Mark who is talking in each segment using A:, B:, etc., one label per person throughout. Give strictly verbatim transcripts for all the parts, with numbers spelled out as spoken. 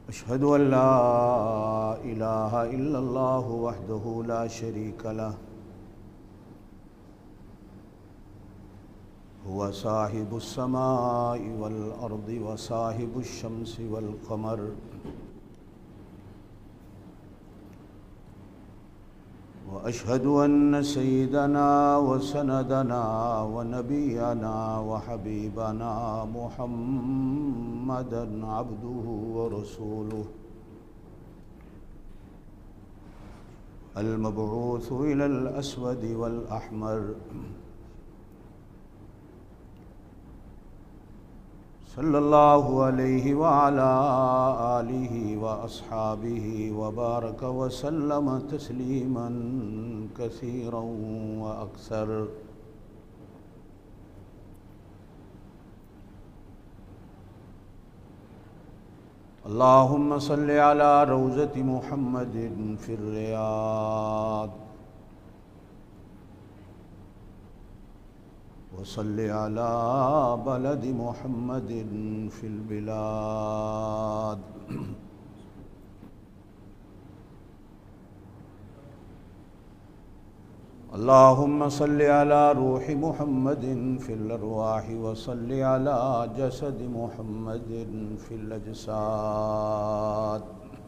A: अशहदु अल्ला इलाहा इल्लल्लाहु वहदहु ला शरीका लह हुवा साहिबुस समाई वल अर्दि व साहिबुश शम्सी वल क़मर व अशहदु अन्न सय्यदना व सनदना व नबियना व हबीबना मुहम्मदन अब्दुहु व रसूलुहु अल मबऊसु इलल अस्वदि वल अहमर सल्लल्लाहु अलैहि व अला आलिहि व अस्हाबिहि व बारक व सल्लम तस्लीमन कसीरन व अक्सर। अल्लाहुम्मा सल्लि अला रौज़ति मुहम्मदिन फिर रियाद व सल्लि अला बलदि मुहम्मदिन फिल बिलाद। अल्लाहुम्मा सल्लि अला रूहि मुहम्मदिन फिल अरवाहि व सल्लि अला जसदि मुहम्मदिन फिल अजसाद।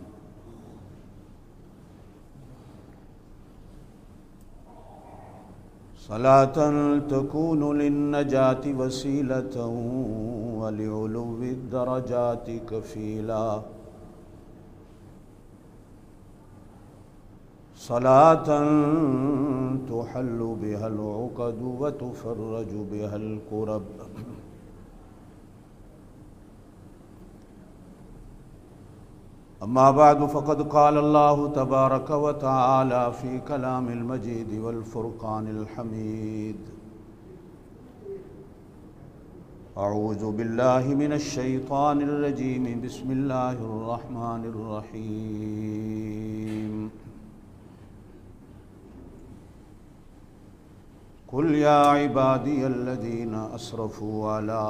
A: सलातन तकूनु लिन्नजाति वसीलतन व लिउलुव्वि दरजाति कफीला। सलातन तुहल्लु बिहल उक़दु व तुफ़र्रजु बिहल कुरब। अम्मा बादु फ़क़द क़ाल अल्लाहु तबारक व तआला फ़ी कलामिल मजीद वल फ़ुरक़ानिल हमीद। अऊज़ु बिल्लाहि मिनश शैतानिर रजीम बिस्मिल्लाहिर रहमानिर रहीम। कुल या इबादियल्लज़ीना अस्रफ़ू अला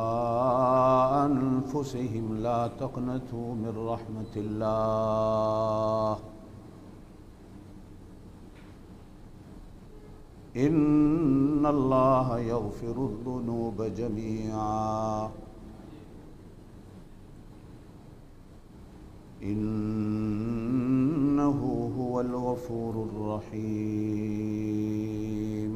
A: अन्फुसिहिम ला तक़नतू मिर रहमतिल्लाह इन्नल्लाहा यग़फ़िरुज़्ज़ुनूब जमीआ इन्नहु हुवल गफ़ूरुर रहीम।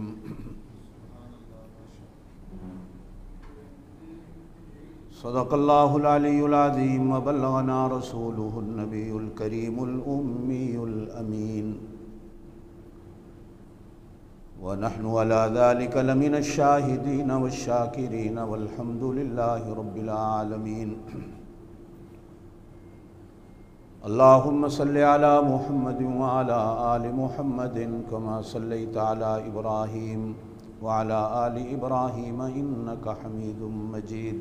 A: सदक़ल्लाहुल अलीयुल अज़ीम व बल्लगना रसूलुहुन नबियुल करीमुल उम्मीयुल अमीन व नहनु अला ज़ालिका लमिनश शाहिदीन वश्शाकिरीन वल्हम्दुलिल्लाहि रब्बिल आलमीन। अल्लाहुम्मा सल्लि अला मुहम्मदिन व अला आलि मुहम्मदिन कमा सल्लैता अला इब्राहीम व अला आलि इब्राहीम इन्नका हमीदुम मजीद।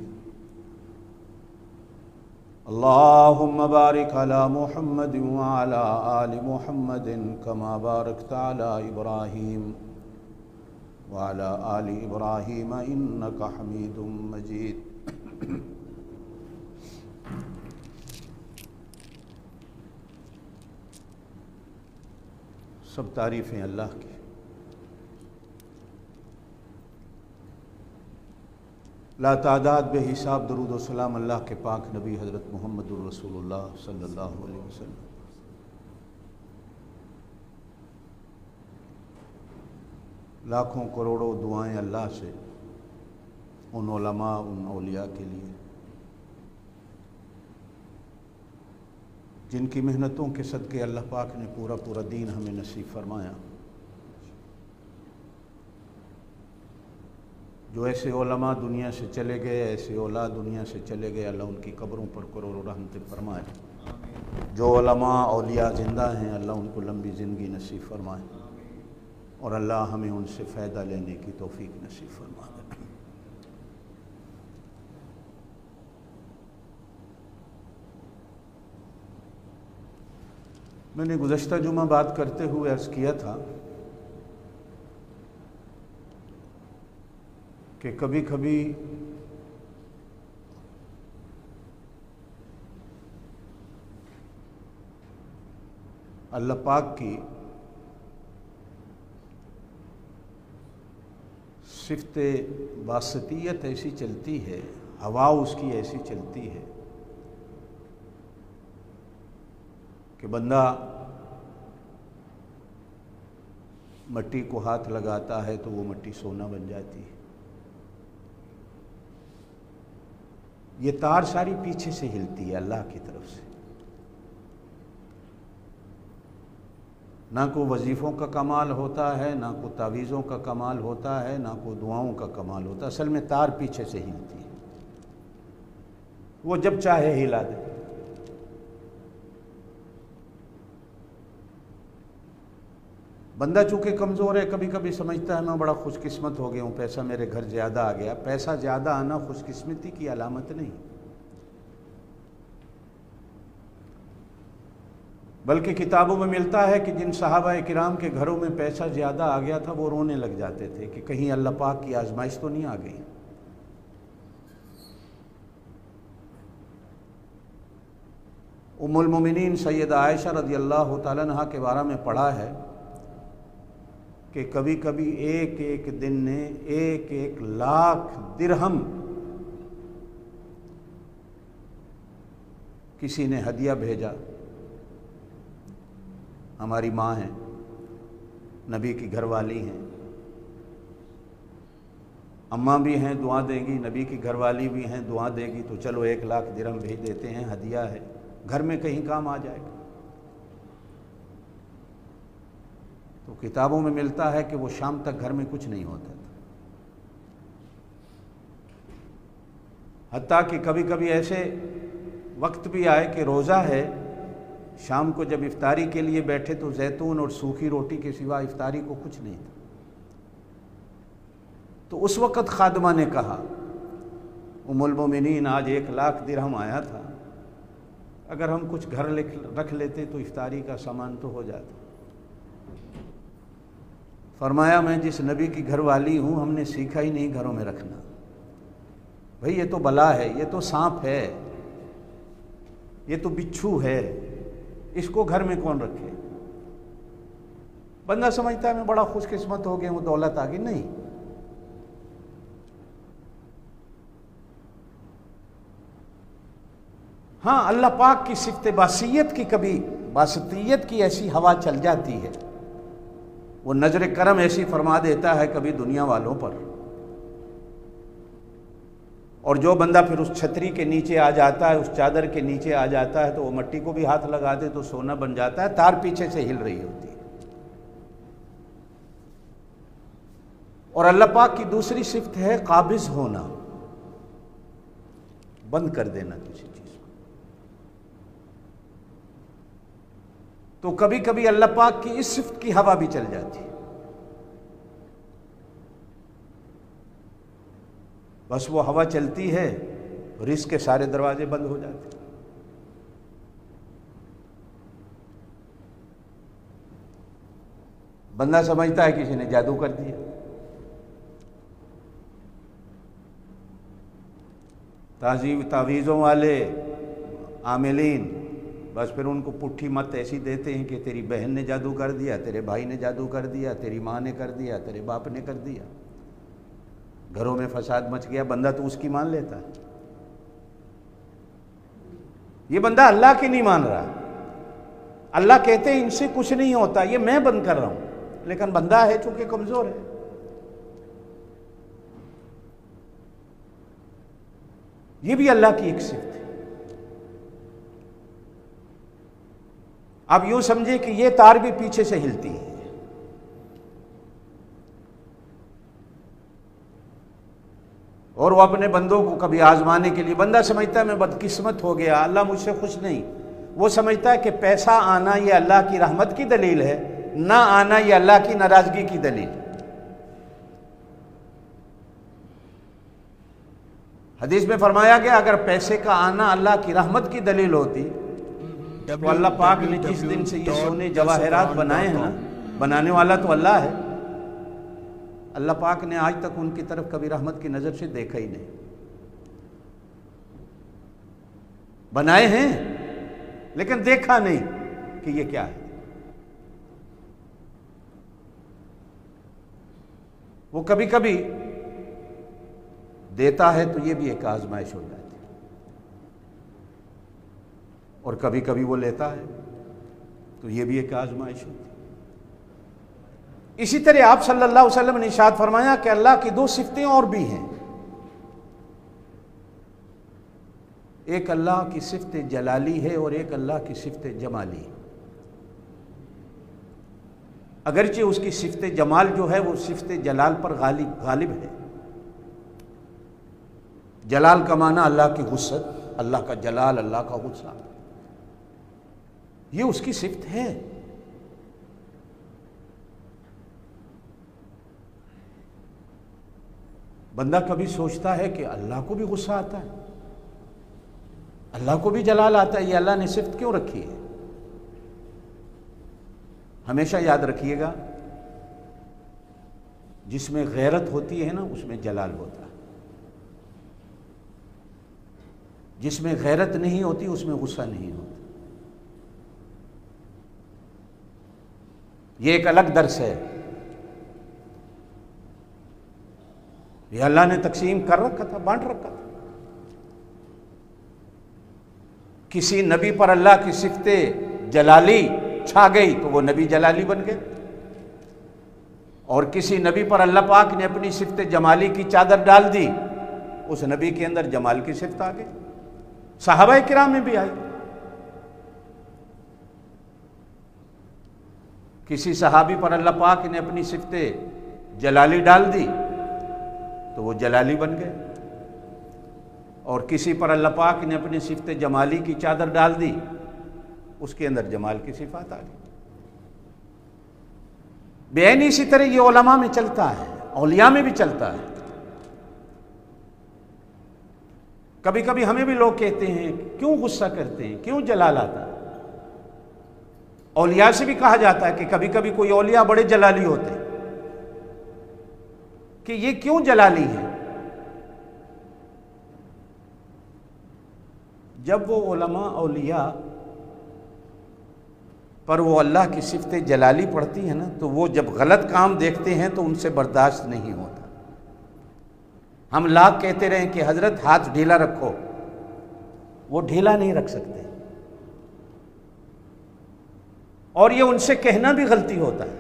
A: अल्लाहुम्मा बारिक अला मुहम्मदिन व अला आलि मुहम्मदिन कमा बारकता अला इब्राहीम व अला आलि इब्राहीम इन्नका हमीदुम मजीद। सब तारीफ़ें अल्लाह की। ला तादाद बेहिसाब दरूद व सलाम अल्लाह के पाक नबी हज़रत मुहम्मदुर रसूलुल्लाह सल्लल्लाहु अलैहि वसल्लम। लाखों करोड़ों दुआएं अल्लाह से उन उलमा उन औलिया के लिए जिनकी मेहनतों के सदक़े अल्लाह पाक ने पूरा पूरा दीन हमें नसीब फरमाया। जो ऐसे उलमा दुनिया से चले गए, ऐसे औलाद दुनिया से चले गए, अल्लाह उनकी कब्रों पर करोड़ों रहमतें फरमाए। जो उलमा औलिया ज़िंदा हैं अल्लाह उनको लंबी ज़िंदगी नसीब फरमाए और अल्लाह हमें उनसे फ़ायदा लेने की तौफ़ीक नसीब फरमाए। मैंने गुज़श्ता जुमा बात करते हुए अर्ज़ किया था कि कभी कभी अल्लाह पाक की सिफ़्त वासतियत ऐसी चलती है, हवा उसकी ऐसी चलती है कि बंदा मट्टी को हाथ लगाता है तो वो मट्टी सोना बन जाती है। ये तार सारी पीछे से हिलती है अल्लाह की तरफ से। ना को वजीफ़ों का कमाल होता है, ना को तावीज़ों का कमाल होता है, ना को दुआओं का कमाल होता है। असल में तार पीछे से हिलती है, वो जब चाहे हिला दे। बंदा चूँकि कमज़ोर है, कभी कभी समझता है मैं बड़ा खुशकिस्मत हो गया हूँ, पैसा मेरे घर ज़्यादा आ गया। पैसा ज़्यादा आना खुशकिस्मती की अलामत नहीं, बल्कि किताबों में मिलता है कि जिन सहाबा किराम के घरों में पैसा ज़्यादा आ गया था वो रोने लग जाते थे कि कहीं अल्लाह पाक की आजमाइश तो नहीं आ गई। उम्मुल मोमिनीन सैयदा आयशा रज़ियल्लाहु ताला अन्हा के बारे में पढ़ा है कि कभी कभी एक एक दिन ने एक एक लाख दिरहम किसी ने हदिया भेजा। हमारी माँ हैं, नबी की घरवाली हैं, अम्मा भी हैं, दुआ देंगी, नबी की घरवाली भी हैं, दुआ देगी, तो चलो एक लाख दिरहम भेज देते हैं, हदिया है, घर में कहीं काम आ जाएगा। तो किताबों में मिलता है कि वो शाम तक घर में कुछ नहीं होता था। हत्ता कि कभी कभी ऐसे वक्त भी आए कि रोज़ा है, शाम को जब इफ्तारी के लिए बैठे तो जैतून और सूखी रोटी के सिवा इफ्तारी को कुछ नहीं था। तो उस वक़्त खादमा ने कहा, उम्मुल मोमिनीन आज एक लाख दिरहम आया था, अगर हम कुछ घर रख लेते तो इफ्तारी का सामान तो हो जाता। फरमाया मैं जिस नबी की घरवाली हूँ, हमने सीखा ही नहीं घरों में रखना। भाई ये तो बला है, ये तो सांप है, ये तो बिच्छू है, इसको घर में कौन रखे। बंदा समझता है मैं बड़ा खुशकिस्मत हो गया हूँ, दौलत आ गई। नहीं, हाँ अल्लाह पाक की सिफ़्त बासियत की, कभी बासतियत की ऐसी हवा चल जाती है, वो नजर करम ऐसी फरमा देता है कभी दुनिया वालों पर। और जो बंदा फिर उस छतरी के नीचे आ जाता है, उस चादर के नीचे आ जाता है, तो वो मट्टी को भी हाथ लगा दे तो सोना बन जाता है। तार पीछे से हिल रही होती है। और अल्लाह पाक की दूसरी सिफ़त है काबिज़ होना, बंद कर देना किसी चीज को। तो कभी कभी अल्लाह पाक की इस सिफ़त की हवा भी चल जाती है। बस वो हवा चलती है, रिस्क के सारे दरवाजे बंद हो जाते हैं। बंदा समझता है किसी ने जादू कर दिया। ताजीब तावीज़ों वाले आमिलीन बस फिर उनको पुट्ठी मत ऐसी देते हैं कि तेरी बहन ने जादू कर दिया, तेरे भाई ने जादू कर दिया, तेरी माँ ने कर दिया, तेरे बाप ने कर दिया, घरों में फसाद मच गया। बंदा तो उसकी मान लेता है। ये बंदा अल्लाह की नहीं मान रहा। अल्लाह कहते हैं इनसे कुछ नहीं होता, ये मैं बंद कर रहा हूं। लेकिन बंदा है चूंकि कमजोर है। ये भी अल्लाह की एक सिफ़त है। आप यूं समझे कि ये तार भी पीछे से हिलती है। और वो अपने बंदों को कभी आजमाने के लिए, बंदा समझता है मैं बदकिस्मत हो गया, अल्लाह मुझसे खुश नहीं। वो समझता है कि पैसा आना ये अल्लाह की रहमत की दलील है, ना आना ये अल्लाह की नाराजगी की दलील। हदीस में फरमाया गया अगर पैसे का आना अल्लाह की रहमत की दलील होती तो अल्लाह पाक ने जिस दिन से ये सोने जवाहरात बनाए हैं ना, बनाने वाला तो अल्लाह है। अल्लाह पाक ने आज तक उनकी तरफ कभी रहमत की नज़र से देखा ही नहीं। बनाए हैं लेकिन देखा नहीं कि ये क्या है। वो कभी कभी देता है तो ये भी एक आजमाइश हो जाती है, और कभी कभी वो लेता है तो ये भी एक आजमाइश होती है। इसी तरह आप सल्लल्लाहु अलैहि वसल्लम ने इरशाद फरमाया कि अल्लाह की दो सिफतें और भी हैं। एक अल्लाह की सिफत जलाली है और एक अल्लाह की सिफत जमाली है। अगरचे उसकी सिफत जमाल जो है वो सिफत जलाल पर गालिब गालिब है। जलाल का माना अल्लाह की गुस्सत, अल्लाह का जलाल, अल्लाह का गुस्सा, ये उसकी सिफत है। बंदा कभी सोचता है कि अल्लाह को भी गुस्सा आता है, अल्लाह को भी जलाल आता है, ये अल्लाह ने सिफत क्यों रखी है? हमेशा याद रखिएगा, जिसमें गैरत होती है ना उसमें जलाल होता है, जिसमें गैरत नहीं होती उसमें गुस्सा नहीं होता। ये एक अलग दर्स है, ये अल्लाह ने तकसीम कर रखा था, बांट रखा था। किसी नबी पर अल्लाह की सिफते जलाली छा गई तो वो नबी जलाली बन गए, और किसी नबी पर अल्लाह पाक ने अपनी सिफत जमाली की चादर डाल दी, उस नबी के अंदर जमाल की सिफत आ गई। सहाबा किराम में भी आई। किसी सहाबी पर अल्लाह पाक ने अपनी सिफत जलाली डाल दी तो वो जलाली बन गए, और किसी पर अल्लाह पाक ने अपनी सिफत जमाली की चादर डाल दी, उसके अंदर जमाल की सिफात आ गई। बेन इसी तरह ये उलमा में चलता है, औलिया में भी चलता है। कभी कभी हमें भी लोग कहते हैं क्यों गुस्सा करते हैं, क्यों जलाल आता है। औलिया से भी कहा जाता है कि कभी कभी कोई औलिया बड़े जलाली होते हैं, कि ये क्यों जलाली है। जब वो उलमा औलिया पर वो अल्लाह की सिफत जलाली पड़ती है ना, तो वो जब गलत काम देखते हैं तो उनसे बर्दाश्त नहीं होता। हम लाख कहते रहे कि हजरत हाथ ढीला रखो, वो ढीला नहीं रख सकते, और ये उनसे कहना भी गलती होता है।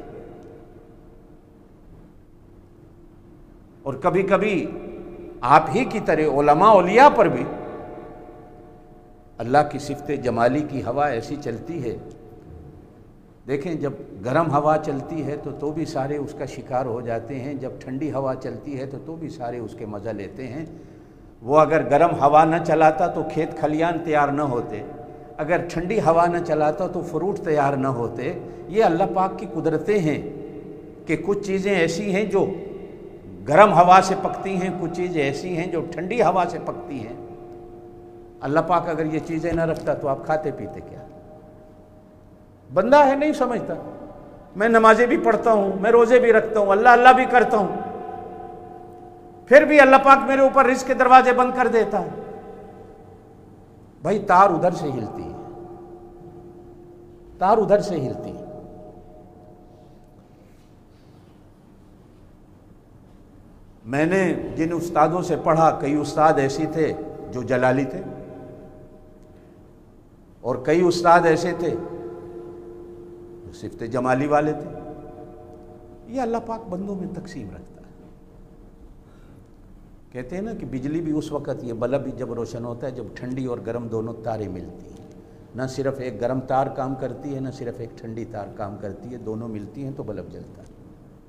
A: और कभी कभी आप ही की तरह उलमा औलिया पर भी अल्लाह की सिफत जमाली की हवा ऐसी चलती है। देखें, जब गर्म हवा चलती है तो तो भी सारे उसका शिकार हो जाते हैं, जब ठंडी हवा चलती है तो तो भी सारे उसके मज़ा लेते हैं। वो अगर गर्म हवा न चलाता तो खेत खलियान तैयार न होते, अगर ठंडी हवा न चलाता तो फ्रूट तैयार न होते। ये अल्लाह पाक की कुदरतें हैं कि कुछ चीज़ें ऐसी हैं जो गर्म हवा से पकती हैं, कुछ चीज़ें ऐसी हैं जो ठंडी हवा से पकती हैं। अल्लाह पाक अगर ये चीज़ें न रखता तो आप खाते पीते क्या? बंदा है नहीं समझता। मैं नमाजें भी पढ़ता हूँ, मैं रोज़े भी रखता हूँ, अल्लाह अल्लाह भी करता हूँ, फिर भी अल्लाह पाक मेरे ऊपर रिज़्क़ के दरवाजे बंद कर देता है। भाई तार उधर से हिलती है, तार उधर से हिलती है। मैंने जिन उस्तादों से पढ़ा, कई उस्ताद ऐसे थे जो जलाली थे, और कई उस्ताद ऐसे थे जो सिफत जमाली वाले थे। ये अल्लाह पाक बंदों में तकसीम रखता है। कहते हैं ना कि बिजली भी उस वक़्त, ये बल्ब भी जब रोशन होता है जब ठंडी और गर्म दोनों तारें मिलती हैं। ना सिर्फ एक गर्म तार काम करती है, ना सिर्फ एक ठंडी तार काम करती है, दोनों मिलती हैं तो बल्ब जलता है।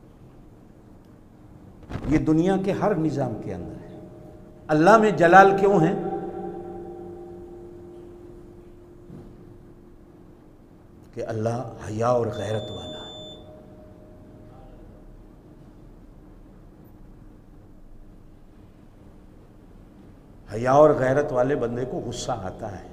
A: ये दुनिया के हर निज़ाम के अंदर है। अल्लाह में जलाल क्यों है? कि अल्लाह हया और गैरत वाला है। हया और गैरत वाले बंदे को गुस्सा आता है।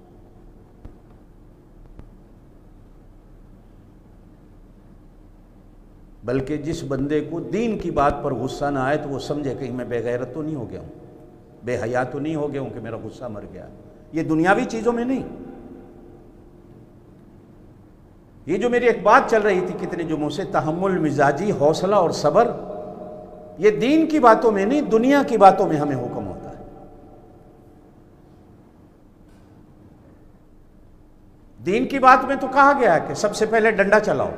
A: बल्कि जिस बंदे को दीन की बात पर गुस्सा ना आए तो वो समझे कहीं मैं बेगैरत तो नहीं हो गया हूँ, बेहया तो नहीं हो गया हूँ कि मेरा गुस्सा मर गया। ये दुनियावी चीज़ों में नहीं। ये जो मेरी एक बात चल रही थी कितने जुमों से, तहम्मुल मिजाजी, हौसला और सब्र, ये दीन की बातों में नहीं, दुनिया की बातों में हमें हुक्म होता है। दीन की बात में तो कहा गया है कि सबसे पहले डंडा चलाओ।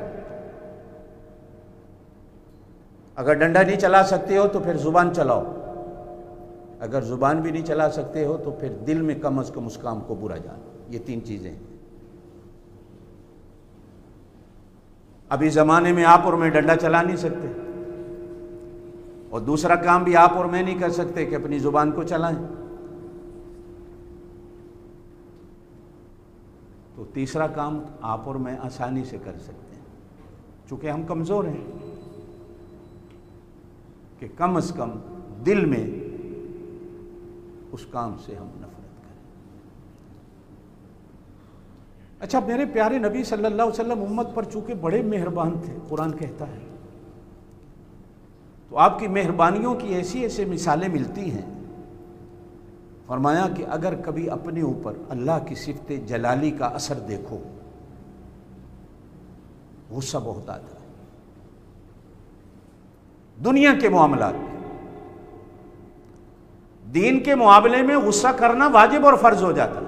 A: अगर डंडा नहीं चला सकते हो तो फिर जुबान चलाओ, अगर जुबान भी नहीं चला सकते हो तो फिर दिल में कम अज कम उस काम को बुरा जानो। ये तीन चीजें हैं। अभी जमाने में आप और मैं डंडा चला नहीं सकते, और दूसरा काम भी आप और मैं नहीं कर सकते कि अपनी जुबान को चलाएं। तो तीसरा काम आप और मैं आसानी से कर सकते हैं, चूंकि हम कमजोर हैं, कि कम से कम दिल में उस काम से हम नफरत करें। अच्छा, मेरे प्यारे नबी सल्लल्लाहु अलैहि वसल्लम उम्मत पर चूंकि बड़े मेहरबान थे, कुरान कहता है, तो आपकी मेहरबानियों की ऐसी ऐसी मिसालें मिलती हैं। फरमाया कि अगर कभी अपने ऊपर अल्लाह की सिफ़त जलाली का असर देखो, गुस्सा बहुत आता है। दुनिया के मामलात में, दीन के मुआवले में गुस्सा करना वाजिब और फर्ज हो जाता है।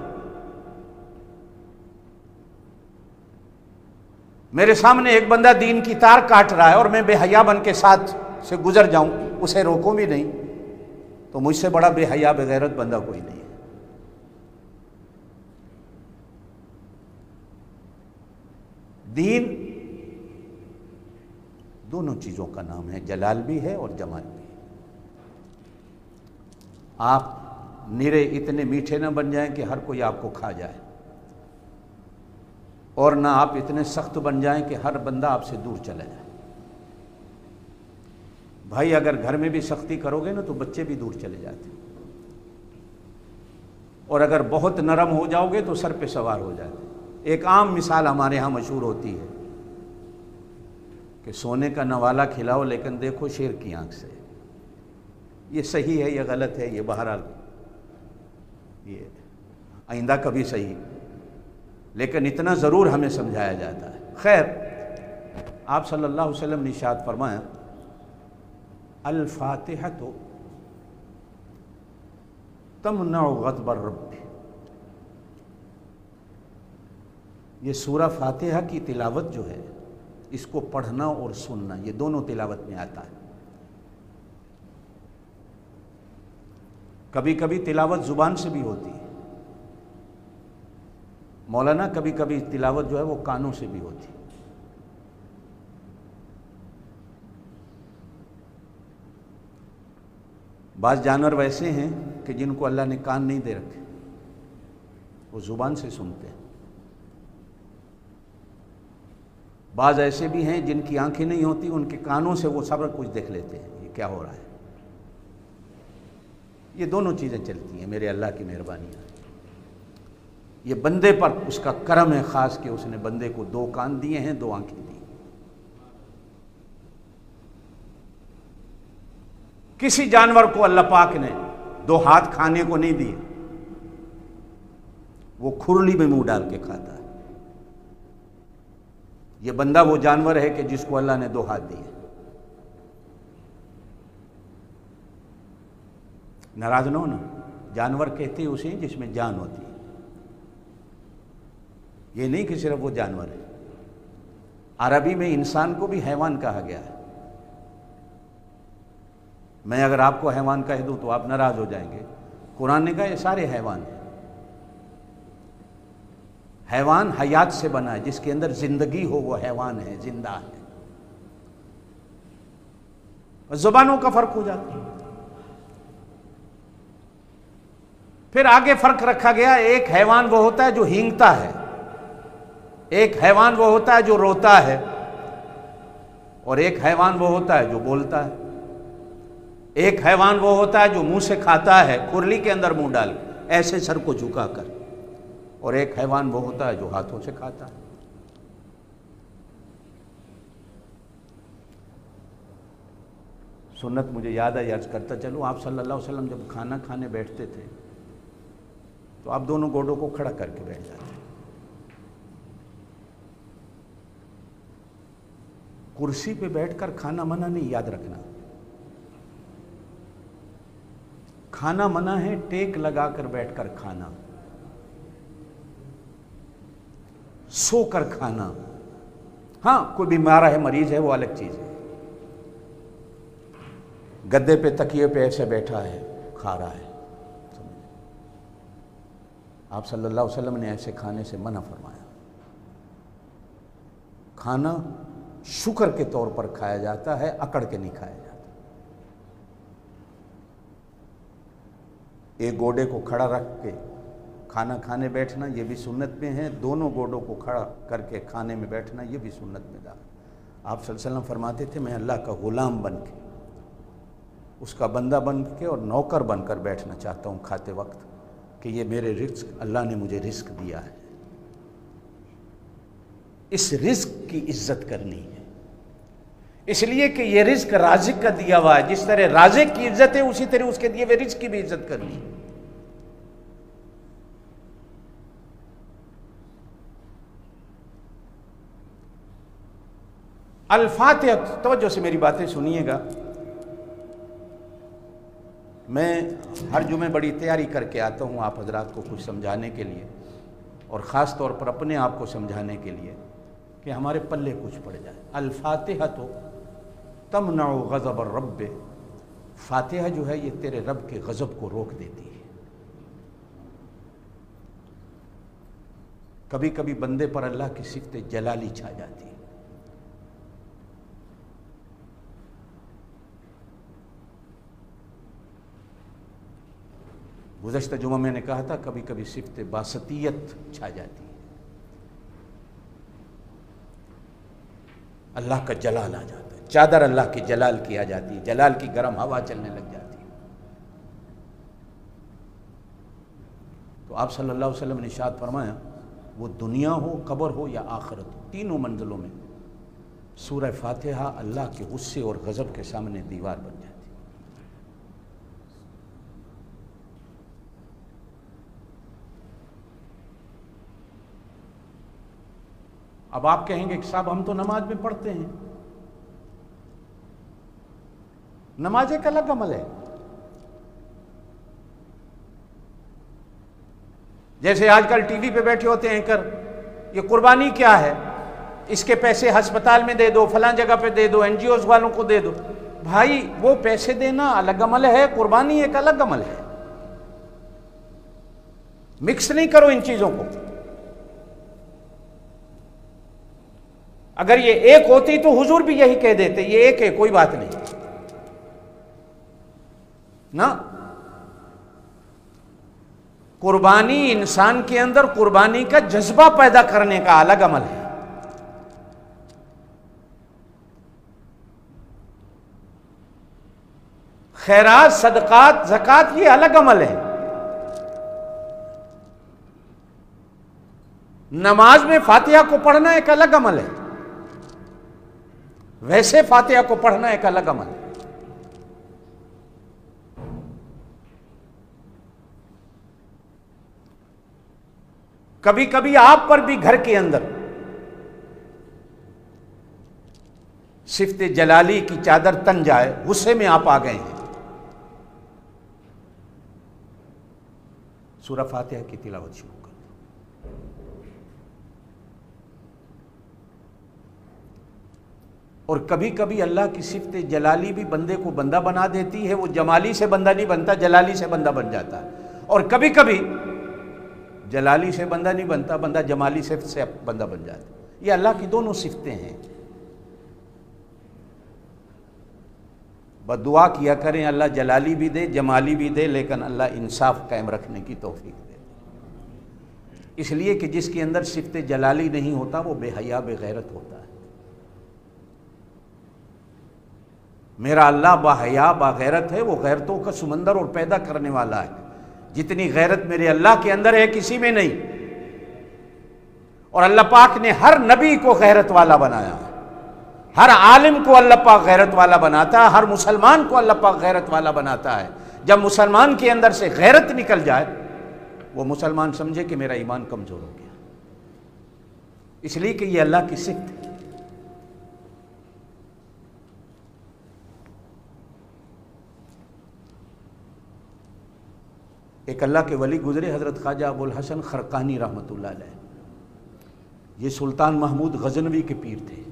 A: मेरे सामने एक बंदा दीन की तार काट रहा है और मैं बेहया बन के साथ से गुजर जाऊं, उसे रोकूं भी नहीं, तो मुझसे बड़ा बेहया बेगैरत बंदा कोई नहीं है। दीन दोनों चीजों का नाम है, जलाल भी है और जमाल भी है। आप निरे इतने मीठे ना बन जाएं कि हर कोई आपको खा जाए, और ना आप इतने सख्त बन जाएं कि हर बंदा आपसे दूर चला जाए। भाई, अगर घर में भी सख्ती करोगे ना तो बच्चे भी दूर चले जाते हैं, और अगर बहुत नरम हो जाओगे तो सर पे सवार हो जाते। एक आम मिसाल हमारे यहाँ मशहूर होती है कि सोने का नवाला खिलाओ लेकिन देखो शेर की आंख से। ये सही है, ये गलत है, ये बहरहाल ये आइंदा कभी सही, लेकिन इतना ज़रूर हमें समझाया जाता है। खैर, आप सल्लल्लाहु अलैहि वसल्लम ने इरशाद फरमाया, अल फातिहा तो तमनउ गज़बर रब्बी। ये सूरा फातिहा की तिलावत जो है, इसको पढ़ना और सुनना, ये दोनों तिलावत में आता है। कभी कभी तिलावत जुबान से भी होती है मौलाना, कभी कभी तिलावत जो है वो कानों से भी होती है। बाज़ जानवर वैसे हैं कि जिनको अल्लाह ने कान नहीं दे रखे, वो जुबान से सुनते हैं। बाज़ ऐसे भी हैं जिनकी आंखें नहीं होती, उनके कानों से वो सब कुछ देख लेते हैं, ये क्या हो रहा है। ये दोनों चीज़ें चलती हैं, मेरे अल्लाह की मेहरबानी। ये बंदे पर उसका करम है ख़ास कि उसने बंदे को दो कान दिए हैं, दो आंखें दी। किसी जानवर को अल्लाह पाक ने दो हाथ खाने को नहीं दिए, वो खुरली में मुंह डाल के खाता है। ये बंदा वो जानवर है कि जिसको अल्लाह ने दो हाथ दिए। नाराज न हो ना, जानवर कहते हैं उसे जिसमें जान होती है। ये नहीं कि सिर्फ वो जानवर है। अरबी में इंसान को भी हैवान कहा गया है। मैं अगर आपको हैवान कह दूं तो आप नाराज हो जाएंगे। कुरान ने कहा ये सारे हैवान हैं। हैवान हयात से बना है, जिसके अंदर जिंदगी हो वो हैवान है, जिंदा है। जुबानों का फर्क हो जाता है। फिर आगे फर्क रखा गया, एक हैवान वो होता है जो हींगता है, एक हैवान वो होता है जो रोता है, और एक हैवान वो होता है जो बोलता है। एक हैवान वो होता है जो मुंह से खाता है, कुरली के अंदर मुंह डाल ऐसे सर को झुकाकर, और एक हैवान वो होता है जो हाथों से खाता है। सुन्नत मुझे याद है, अर्ज करता चलूं, आप सल्लल्लाहु अलैहि वसल्लम जब खाना खाने बैठते थे तो आप दोनों गोडों को खड़ा करके बैठ जाते। कुर्सी पे बैठकर खाना मना नहीं, याद रखना। खाना मना है, टेक लगाकर बैठकर खाना, सोकर खाना। हाँ, कोई बीमार है, मरीज है, वो अलग चीज है। गद्दे पे तकिए पे ऐसे बैठा है, खा रहा है, आप सल्लल्लाहु अलैहि वसल्लम ने ऐसे खाने से मना फरमाया। खाना शुक्र के तौर पर खाया जाता है, अकड़ के नहीं खाया जाता। एक गोडे को खड़ा रख के खाना खाने बैठना ये भी सुन्नत में है, दोनों गोडों को खड़ा करके खाने में बैठना ये भी सुन्नत में दाखिल। आप सल्लल्लाहु अलैहि वसल्लम फरमाते थे, मैं अल्लाह का गुलाम बन के, उसका बंदा बन के और नौकर बनकर बैठना चाहता हूँ खाते वक्त, कि ये मेरे रिस्क, अल्लाह ने मुझे रिस्क दिया है, इस रिस्क की इज्जत करनी है। इसलिए कि ये रिस्क राज़िक का दिया हुआ है, जिस तरह राज़िक की इज्जत है उसी तरह उसके दिए हुए रिस्क की भी इज्जत करनी है। अल-फातिहा, तवज्जो से मेरी बातें सुनिएगा। मैं हर जुमे बड़ी तैयारी करके आता हूँ आप हजरात को कुछ समझाने के लिए, और ख़ास तौर पर अपने आप को समझाने के लिए कि हमारे पल्ले कुछ पड़ जाए। अल-फातिहा तो तमनउ गज़ब रब्ब, फातिहा जो है ये तेरे रब के गज़ब को रोक देती है। कभी कभी बंदे पर अल्लाह की सिफ़त जलाली छा जाती है। गुज़श्ता जुमा मैंने कहा था, कभी कभी सिफ़त बासतियत छा जाती है, अल्लाह का जलाल आ जाता है, चादर अल्लाह की जलाल की आ जाती है, जलाल की गर्म हवा चलने लग जाती है। तो आप सल्लल्लाहु अलैहि वसल्लम ने इरशाद फरमाया, वो दुनिया हो, कब्र हो या आखिरत हो, तीनों मंजिलों में सूरह फातिहा अल्लाह के गुस्से और गज़ब के सामने दीवार बन जाती है। अब आप कहेंगे कि साहब हम तो नमाज में पढ़ते हैं, नमाज एक अलग अमल है। जैसे आजकल टीवी पे बैठे होते हैं कर, ये कुर्बानी क्या है, इसके पैसे अस्पताल में दे दो, फलां जगह पे दे दो, एनजीओ वालों को दे दो। भाई वो पैसे देना अलग अमल है, कुर्बानी एक अलग अमल है। मिक्स नहीं करो इन चीजों को। अगर ये एक होती तो हुजूर भी यही कह देते, ये एक है, कोई बात नहीं ना। कुर्बानी इंसान के अंदर कुर्बानी का जज्बा पैदा करने का अलग अमल है। खैरात, सदकात, ज़कात ये अलग अमल है। नमाज में फातिहा को पढ़ना एक अलग अमल है, वैसे फातिहा को पढ़ना एक अलग अमल है। कभी कभी आप पर भी घर के अंदर सिफ़त जलाली की चादर तन जाए, गुस्से में आप आ गए हैं, सूरह फातिहा की तिलावत शुरू कर। और कभी कभी अल्लाह की सिफ़त जलाली भी बंदे को बंदा बना देती है, वो जमाली से बंदा नहीं बनता, जलाली से बंदा बन जाता है। और कभी कभी जलाली से बंदा नहीं बनता, बंदा जमाली से, से बंदा बन जाता है। ये अल्लाह की दोनों सिफ़तें हैं। बद्दुआ किया करें अल्लाह जलाली भी दे, जमाली भी दे, लेकिन अल्लाह इंसाफ कायम रखने की तौफीक दे। इसलिए कि जिसके अंदर सिफ़त जलाली नहीं होता वो बेहया बेगैरत होता है। मेरा अल्लाह बाहया बागैरत है, वो गैरतों का समंदर और पैदा करने वाला है। जितनी गैरत मेरे अल्लाह के अंदर है किसी में नहीं। और अल्लाह पाक ने हर नबी को गैरत वाला बनाया है, हर आलिम को अल्लाह पाक गैरत वाला बनाता है, हर मुसलमान को अल्लाह पाक गैरत वाला बनाता है। जब मुसलमान के अंदर से गैरत निकल जाए, वो मुसलमान समझे कि मेरा ईमान कमजोर हो गया, इसलिए कि ये अल्लाह की सिफ़त है। एक अल्लाह के वली गुजरे, हज़रत ख्वाजा अबुल हसन खरकानी रहमतुल्लाह अलैह। ये सुल्तान महमूद गजनवी के पीर थे।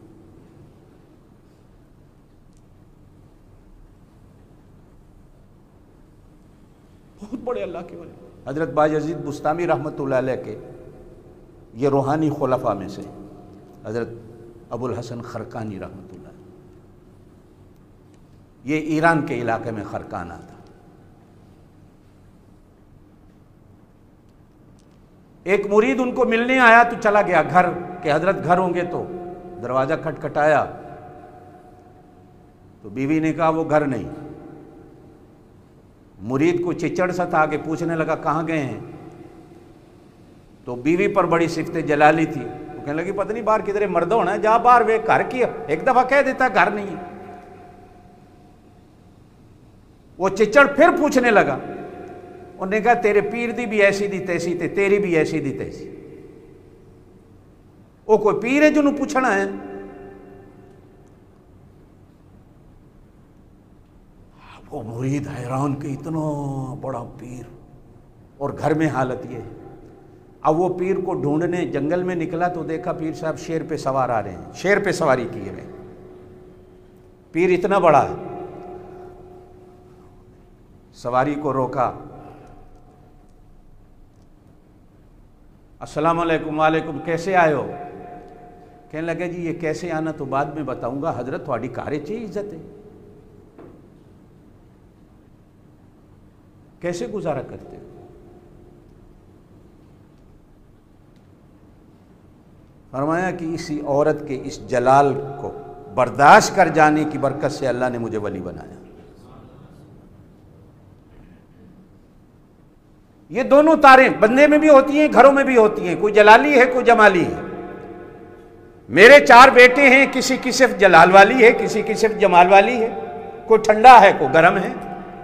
A: बहुत बड़े अल्लाह के वली। हज़रत बायज़ीद बुस्तामी रहमतुल्लाह अलैह के ये रूहानी खुलफा में से हज़रत अबुल हसन खरकानी रहमतुल्लाह, ये ईरान के इलाके में खरकाना था। एक मुरीद उनको मिलने आया तो चला गया घर के, हजरत घर होंगे तो दरवाज़ा खटखटाया तो बीवी ने कहा वो घर नहीं। मुरीद को चिचड़ सा था, आगे पूछने लगा कहाँ गए हैं, तो बीवी पर बड़ी सिफत जलाली थी। तो कहने लगी पता नहीं बाहर किधरे मर्द होना है, जा बाहर वे घर की, एक दफा कह देता घर नहीं है। वो चिचड़ फिर पूछने लगा, उन्होंने कहा तेरे पीर दी भी ऐसी दी तैसी ते तेरी भी ऐसी दी तैसी। वो कोई पीर है जिन्होंने पूछना है? वो मुरीद हैरान के इतना बड़ा पीर और घर में हालत ये। अब वो पीर को ढूंढने जंगल में निकला तो देखा पीर साहब शेर पे सवार आ रहे हैं, शेर पे सवारी की है। पीर इतना बड़ा है, सवारी को रोका, अस्सलाम वालेकुम, वालेकुम, कैसे आए हो? कहने लगे जी ये कैसे आना तो बाद में बताऊंगा, हजरत थोड़ी कारे ची इज्जत है, कैसे गुजारा करते हो? फरमाया कि इसी औरत के इस जलाल को बर्दाश्त कर जाने की बरकत से अल्लाह ने मुझे वली बनाया। ये दोनों तारें बंदे में भी होती हैं, घरों में भी होती हैं, कोई जलाली है कोई जमाली है। मेरे चार बेटे हैं, किसी की सिर्फ जलाल वाली है, किसी की सिर्फ जमाल वाली है, कोई ठंडा है कोई गर्म है।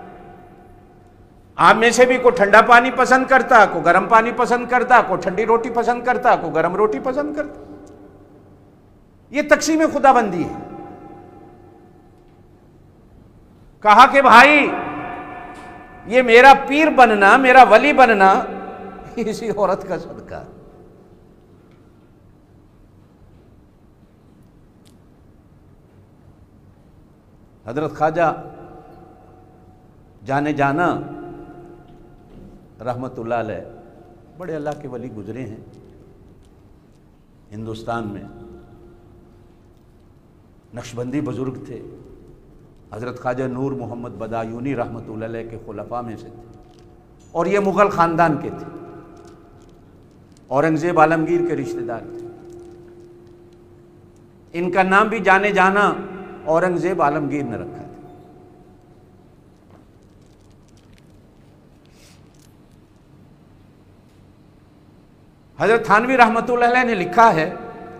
A: आप में से भी कोई ठंडा पानी पसंद करता, कोई गर्म पानी पसंद करता, कोई ठंडी रोटी पसंद करता, कोई गर्म रोटी पसंद करता। ये तकसीम खुदाबंदी है। कहा कि भाई ये मेरा पीर बनना, मेरा वली बनना इसी औरत का सदका। हजरत ख्वाजा जाने जाना रहमतुल्लाह अलैह बड़े अल्लाह के वली गुजरे हैं हिंदुस्तान में। नक्शबंदी बुजुर्ग थे। हज़रत ख्वाजा नूर मोहम्मद बदायूनी रहमतुल्लाह अलैह के खुलफा में से थे और ये मुग़ल ख़ानदान के थे, औरंगज़ेब आलमगीर के रिश्तेदार थे। इनका नाम भी जाने जाना औरंगज़ेब आलमगीर ने रखा था। हज़रत थानवी रहमतुल्लाह अलैह ने लिखा है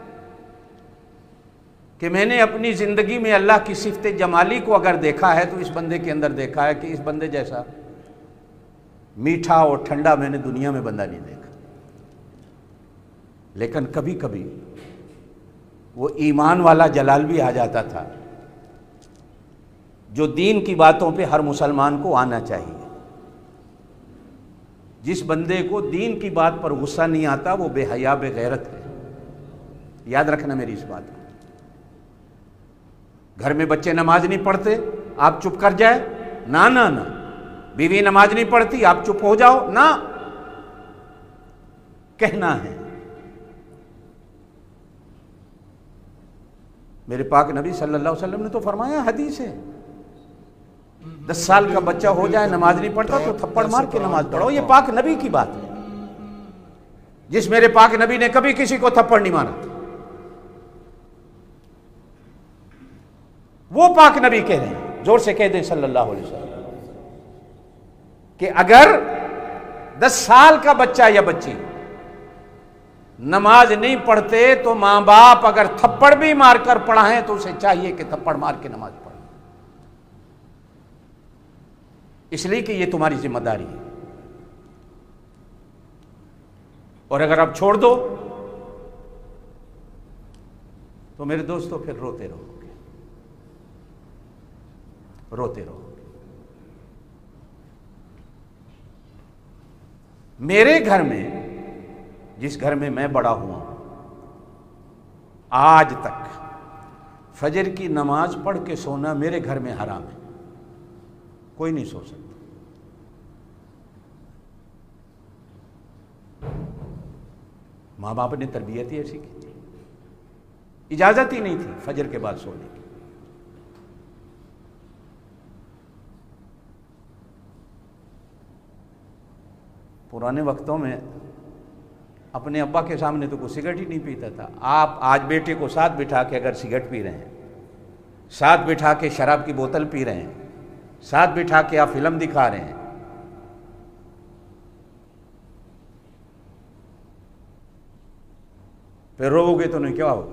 A: कि मैंने अपनी ज़िंदगी में अल्लाह की सिफ़त जमाली को अगर देखा है तो इस बंदे के अंदर देखा है कि इस बंदे जैसा मीठा और ठंडा मैंने दुनिया में बंदा नहीं देखा। लेकिन कभी कभी वो ईमान वाला जलाल भी आ जाता था जो दीन की बातों पे हर मुसलमान को आना चाहिए। जिस बंदे को दीन की बात पर गुस्सा नहीं आता वो बेहया बेगैरत है। याद रखना मेरी इस बात को। घर में बच्चे नमाज नहीं पढ़ते, आप चुप कर जाए ना, ना ना। बीवी नमाज नहीं पढ़ती, आप चुप हो जाओ ना, कहना है। मेरे पाक नबी सल्लल्लाहु अलैहि वसल्लम ने तो फरमाया, हदीस है, दस साल का बच्चा हो जाए नमाज नहीं पढ़ता तो थप्पड़ मार के नमाज पढ़ाओ। ये पाक नबी की बात है, जिस मेरे पाक नबी ने कभी किसी को थप्पड़ नहीं मारा। वो पाक नबी कह रहे हैं, जोर से कह दें सल्लल्लाहु अलैहि वसल्लम, कि अगर दस साल का बच्चा या बच्ची नमाज नहीं पढ़ते तो मां बाप अगर थप्पड़ भी मारकर पढ़ाएं तो उसे चाहिए कि थप्पड़ मार के नमाज पढ़े, इसलिए कि ये तुम्हारी जिम्मेदारी है। और अगर आप छोड़ दो तो मेरे दोस्तों फिर रोते रहोगे, रोते रहोगे। मेरे घर में, जिस घर में मैं बड़ा हुआ, आज तक फजर की नमाज पढ़ के सोना मेरे घर में हराम है, कोई नहीं सो सकता। माँ बाप ने तरबियत ही ऐसी की थी, इजाजत ही नहीं थी फजर के बाद सोने की। पुराने वक्तों में अपने अब्बा के सामने तो कोई सिगरेट ही नहीं पीता था। आप आज बेटे को साथ बिठा के अगर सिगरेट पी रहे हैं, साथ बिठा के शराब की बोतल पी रहे हैं, साथ बिठा के आप फिल्म दिखा रहे हैं, फिर रोओगे तो नहीं, क्या हो?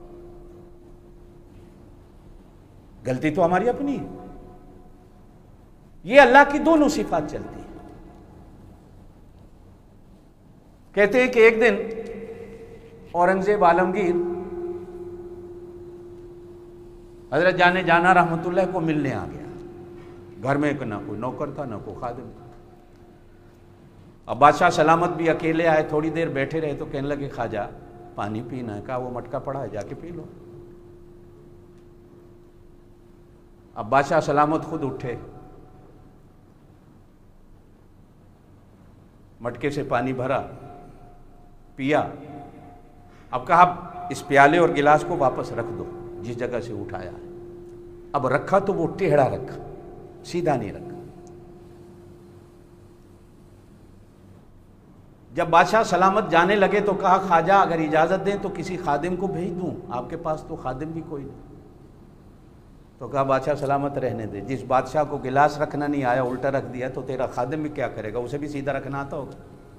A: गलती तो हमारी अपनी है। ये अल्लाह की दोनों सिफात चलती है। कहते हैं कि एक दिन औरंगजेब आलमगीर हजरत जाने जाना रहमतुल्लाह को मिलने आ गया। घर में ना कोई नौकर था, ना कोई खादिम था। अब बादशाह सलामत भी अकेले आए, थोड़ी देर बैठे रहे तो कहने लगे, खाजा पानी पीना है? कहा वो मटका पड़ा है, जाके पी लो। अब बादशाह सलामत खुद उठे, मटके से पानी भरा, पिया। अब कहा इस प्याले और गिलास को वापस रख दो जिस जगह से उठाया है। अब रखा तो वो टेढ़ा रखा, सीधा नहीं रखा। जब बादशाह सलामत जाने लगे तो कहा, खाजा अगर इजाजत दें तो किसी खादिम को भेज दूं, आपके पास तो खादिम भी कोई नहीं। तो कहा बादशाह सलामत रहने दे, जिस बादशाह को गिलास रखना नहीं आया उल्टा रख दिया तो तेरा खादिम भी क्या करेगा? उसे भी सीधा रखना आता होगा।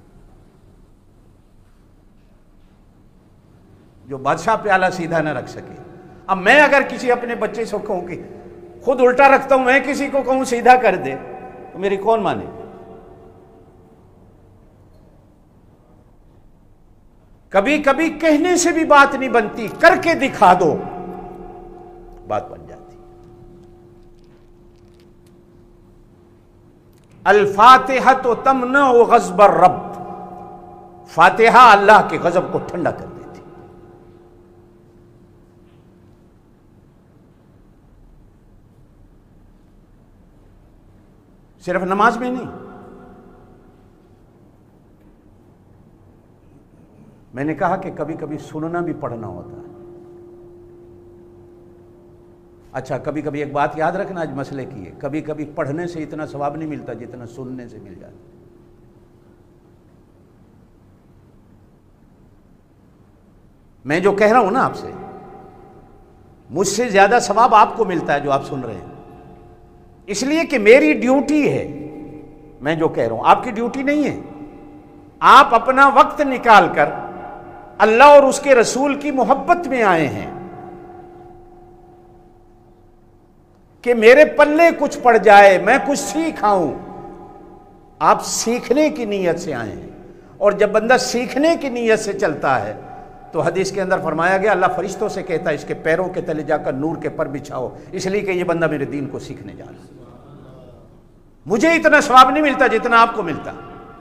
A: जो बादशाह प्याला सीधा न रख सके। अब मैं अगर किसी अपने बच्चे से कहूं कि खुद उल्टा रखता हूं, मैं किसी को कहूं सीधा कर दे, तो मेरी कौन माने? कभी कभी कहने से भी बात नहीं बनती, करके दिखा दो, बात बन जाती। अल फातिहा तो तमना गज़ब रब, फातिहा अल्लाह के गजब को ठंडा कर देती। सिर्फ नमाज में नहीं, मैंने कहा कि कभी कभी सुनना भी पढ़ना होता है। अच्छा, कभी कभी एक बात याद रखना, आज मसले की है, कभी कभी पढ़ने से इतना सवाब नहीं मिलता जितना सुनने से मिल जाता। मैं जो कह रहा हूं ना आपसे, मुझसे ज्यादा सवाब आपको मिलता है जो आप सुन रहे हैं, इसलिए कि मेरी ड्यूटी है। मैं जो कह रहा हूं आपकी ड्यूटी नहीं है। आप अपना वक्त निकाल कर अल्लाह और उसके रसूल की मोहब्बत में आए हैं कि मेरे पल्ले कुछ पड़ जाए, मैं कुछ सीख आऊं। आप सीखने की नीयत से आए हैं, और जब बंदा सीखने की नीयत से चलता है तो हदीस के अंदर फरमाया गया, अल्लाह फरिश्तों से कहता है इसके पैरों के तले जाकर नूर के पर बिछाओ, इसलिए कि ये बंदा मेरे दीन को सीखने जा रहा है। मुझे इतना सवाब नहीं मिलता जितना आपको मिलता।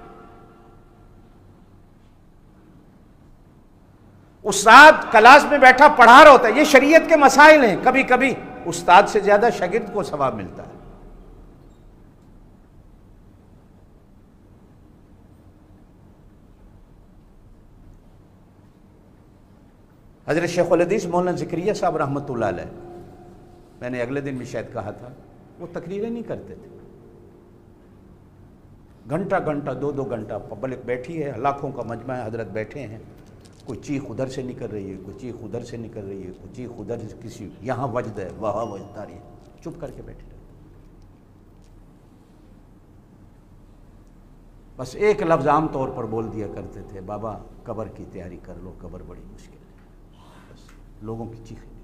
A: उस्ताद क्लास में बैठा पढ़ा रहा होता है, ये शरीयत के मसाइल हैं, कभी कभी उस्ताद से ज्यादा शागिर्द को सवाब मिलता है। हजरत शेखुल हदीस मौलाना ज़िक्रिया साहब रहमतुल्लाह अलैह, मैंने अगले दिन भी शायद कहा था, वो तकरीरें नहीं करते थे। घंटा घंटा दो दो घंटा पब्लिक बैठी है, लाखों का मजमा है, हजरत बैठे हैं, कोई चीख उधर से निकल रही है, कोई चीख उधर से निकल रही है, कोई चीख उधर से, किसी यहाँ वजद है, वहाँ वजदारी है, चुप करके बैठे रहे। बस एक लफ्ज़ आम तौर पर बोल दिया करते थे, बाबा कब्र की तैयारी कर लो, कब्र बड़ी मुश्किल है। बस लोगों की चीखें निकल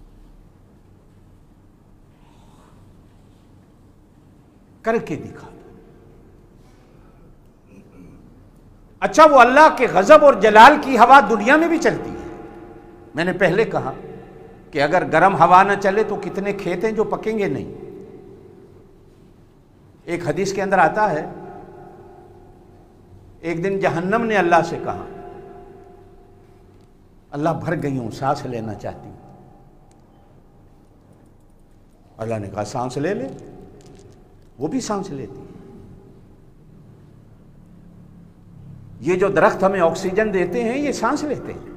A: करके दिखा दो। अच्छा, वो अल्लाह के गजब और जलाल की हवा दुनिया में भी चलती है। मैंने पहले कहा कि अगर गर्म हवा न चले तो कितने खेत हैं जो पकेंगे नहीं। एक हदीस के अंदर आता है एक दिन जहन्नम ने अल्लाह से कहा, अल्लाह भर गई हूं, सांस लेना चाहती हूं। अल्लाह ने कहा सांस ले ले। वो भी सांस लेती। ये जो दरख्त हमें ऑक्सीजन देते हैं ये सांस लेते हैं,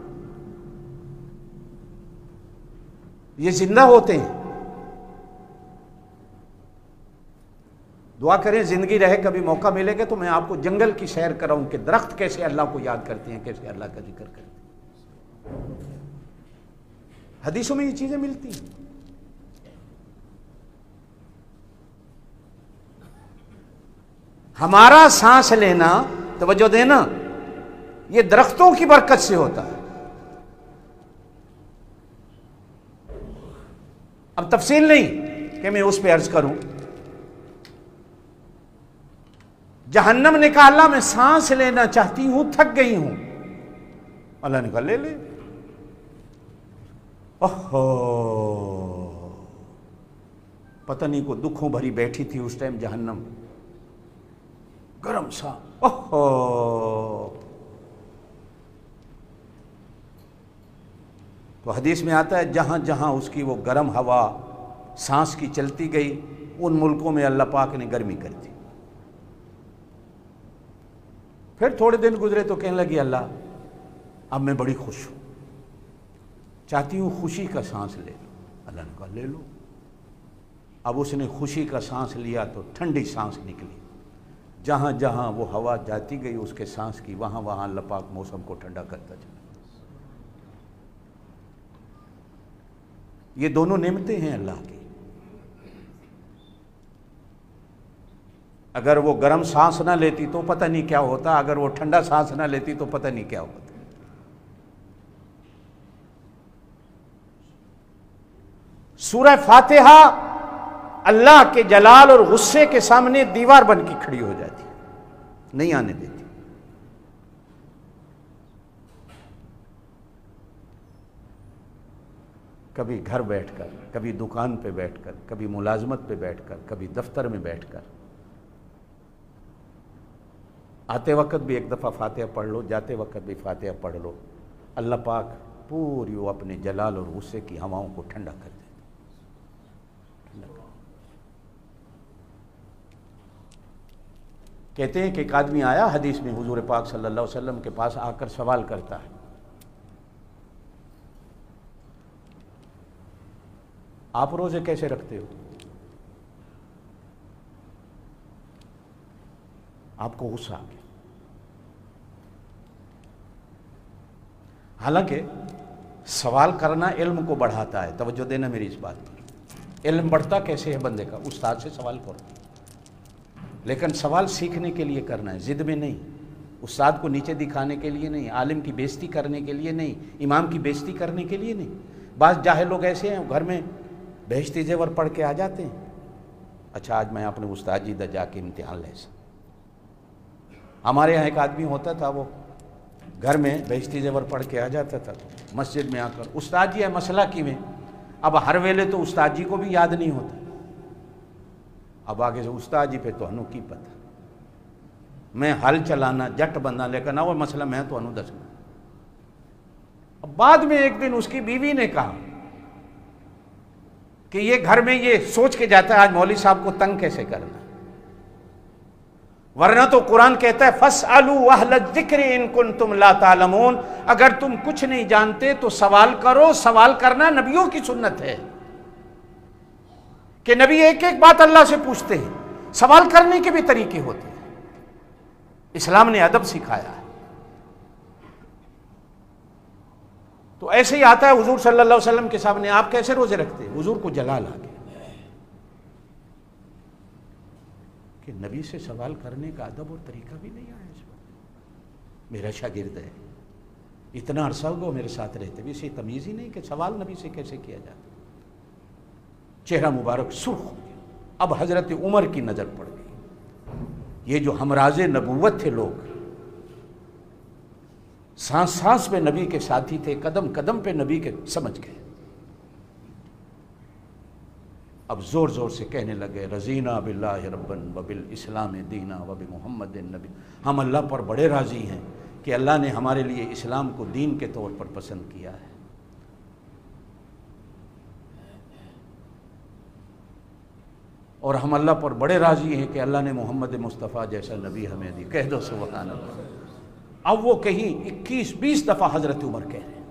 A: ये जिंदा होते हैं। दुआ करें जिंदगी रहे, कभी मौका मिलेगा तो मैं आपको जंगल की सैर कराऊं कि दरख्त कैसे अल्लाह को याद करते हैं, कैसे अल्लाह का जिक्र करते हैं। हदीसों में ये चीजें मिलती हैं। हमारा सांस लेना, तवज्जो देना, ये दरख्तों की बरकत से होता है। अब तफसील नहीं कि मैं उस पर अर्ज करूं। जहन्नम ने कहा अल्लाह मैं सांस लेना चाहती हूं, थक गई हूं। अल्लाह ने कहा ले ले। ओहो, पता नहीं को दुखों भरी बैठी थी उस टाइम जहन्नम, गरम सा। ओहो, तो हदीस में आता है जहां जहां उसकी वो गर्म हवा सांस की चलती गई, उन मुल्कों में अल्लाह पाक ने गर्मी कर दी। फिर थोड़े दिन गुजरे तो कहने लगी अल्लाह अब मैं बड़ी खुश हूं, चाहती हूं खुशी का सांस ले लो। अल्लाह ने कहा ले लो। अब उसने खुशी का सांस लिया तो ठंडी सांस निकली। जहां जहां वो हवा जाती गई उसके सांस की, वहां वहां अल्लाह पाक मौसम को ठंडा करता चला। ये दोनों नेमतें हैं अल्लाह की। अगर वो गर्म सांस ना लेती तो पता नहीं क्या होता, अगर वो ठंडा सांस ना लेती तो पता नहीं क्या होता। सूरह फातिहा अल्लाह के जलाल और गुस्से के सामने दीवार बन के खड़ी हो जाती है, नहीं आने देती। कभी घर बैठकर, कभी दुकान पे बैठकर, कभी मुलाजमत पे बैठकर, कभी दफ्तर में बैठकर, आते वक्त भी एक दफ़ा फातिहा पढ़ लो, जाते वक्त भी फातिहा पढ़ लो। अल्लाह पाक पूरी वो अपने जलाल और गुस्से की हवाओं को ठंडा कर देता। कहते हैं कि एक आदमी आया हदीस में हुजूर पाक सल्लल्लाहु अलैहि वसल्लम के पास आकर सवाल करता है, आप रोजे कैसे रखते हो? आपको गुस्सा आ गया। हालांकि सवाल करना इल्म को बढ़ाता है, तवज्जो देना मेरी इस बात पर। इल्म बढ़ता कैसे है बंदे का? उस्ताद से सवाल करो, लेकिन सवाल सीखने के लिए करना है, जिद में नहीं, उस्ताद को नीचे दिखाने के लिए नहीं, आलिम की बेइज्जती करने के लिए नहीं, इमाम की बेइज्जती करने के लिए नहीं। बाज़ जाहिल लोग ऐसे हैं घर में बेइज्जती जेवर पढ़ के आ जाते हैं, अच्छा आज मैं अपने उस्ताद जी दा जाके इम्तिहान ले सकता। हमारे यहाँ एक आदमी होता था, वो घर में बेइज्जती जेवर पढ़ के आ जाता था, मस्जिद में आकर उस्ताद जी है मसला की में। अब हर वेले तो उस्ताद जी को भी याद नहीं होता, अब आगे से उस्ताद जी पे तो अनु की पता, मैं हल चलाना जट बंदा लेकर ना वो मसला मैं तो अनु दसना। अब बाद में एक दिन उसकी बीवी ने कहा कि ये घर में ये सोच के जाता है आज मौलवी साहब को तंग कैसे करना, वरना तो कुरान कहता है फस्अलू अहल ज़िक्र इन कुंतुम ला तालमून, अगर तुम कुछ नहीं जानते तो सवाल करो। सवाल करना नबियों की सुन्नत है कि नबी एक एक बात अल्लाह से पूछते हैं, सवाल करने के भी तरीके होते हैं। इस्लाम ने अदब सिखाया है। तो ऐसे ही आता है हुजूर सल्लल्लाहु अलैहि वसल्लम के सामने, आप कैसे रोजे रखते हैं? हुजूर को जलाल आ गया कि नबी से सवाल करने का अदब और तरीका भी नहीं आया। इस वक्त मेरा शागिर्द है, इतना अरसा हुआ मेरे साथ रहते भी इसे तमीज़ ही नहीं कि सवाल नबी से कैसे किया जाता। चेहरा मुबारक सुर्ख हो गया। अब हजरत उमर की नज़र पड़ गई। ये जो हमराजे नबूवत थे लोग, सांस सांस पे नबी के साथी थे, कदम कदम पे नबी के, समझ गए अब ज़ोर ज़ोर से कहने लगे रज़ीना बिल्लाहि रब्बन व बिल इस्लाम दीना व बि मुहम्मदिन नबी, हम अल्लाह पर बड़े राज़ी हैं कि अल्लाह ने हमारे लिए इस्लाम को दीन के तौर पर पसंद किया है। और हम अल्लाह पर बड़े राज़ी हैं कि अल्लाह ने मोहम्मद मुस्तफ़ा जैसा नबी हमें दी। कह दो सुभान अल्लाह। अब वो कहीं इक्कीस बीस दफ़ा हज़रत उमर कह रहे हैं।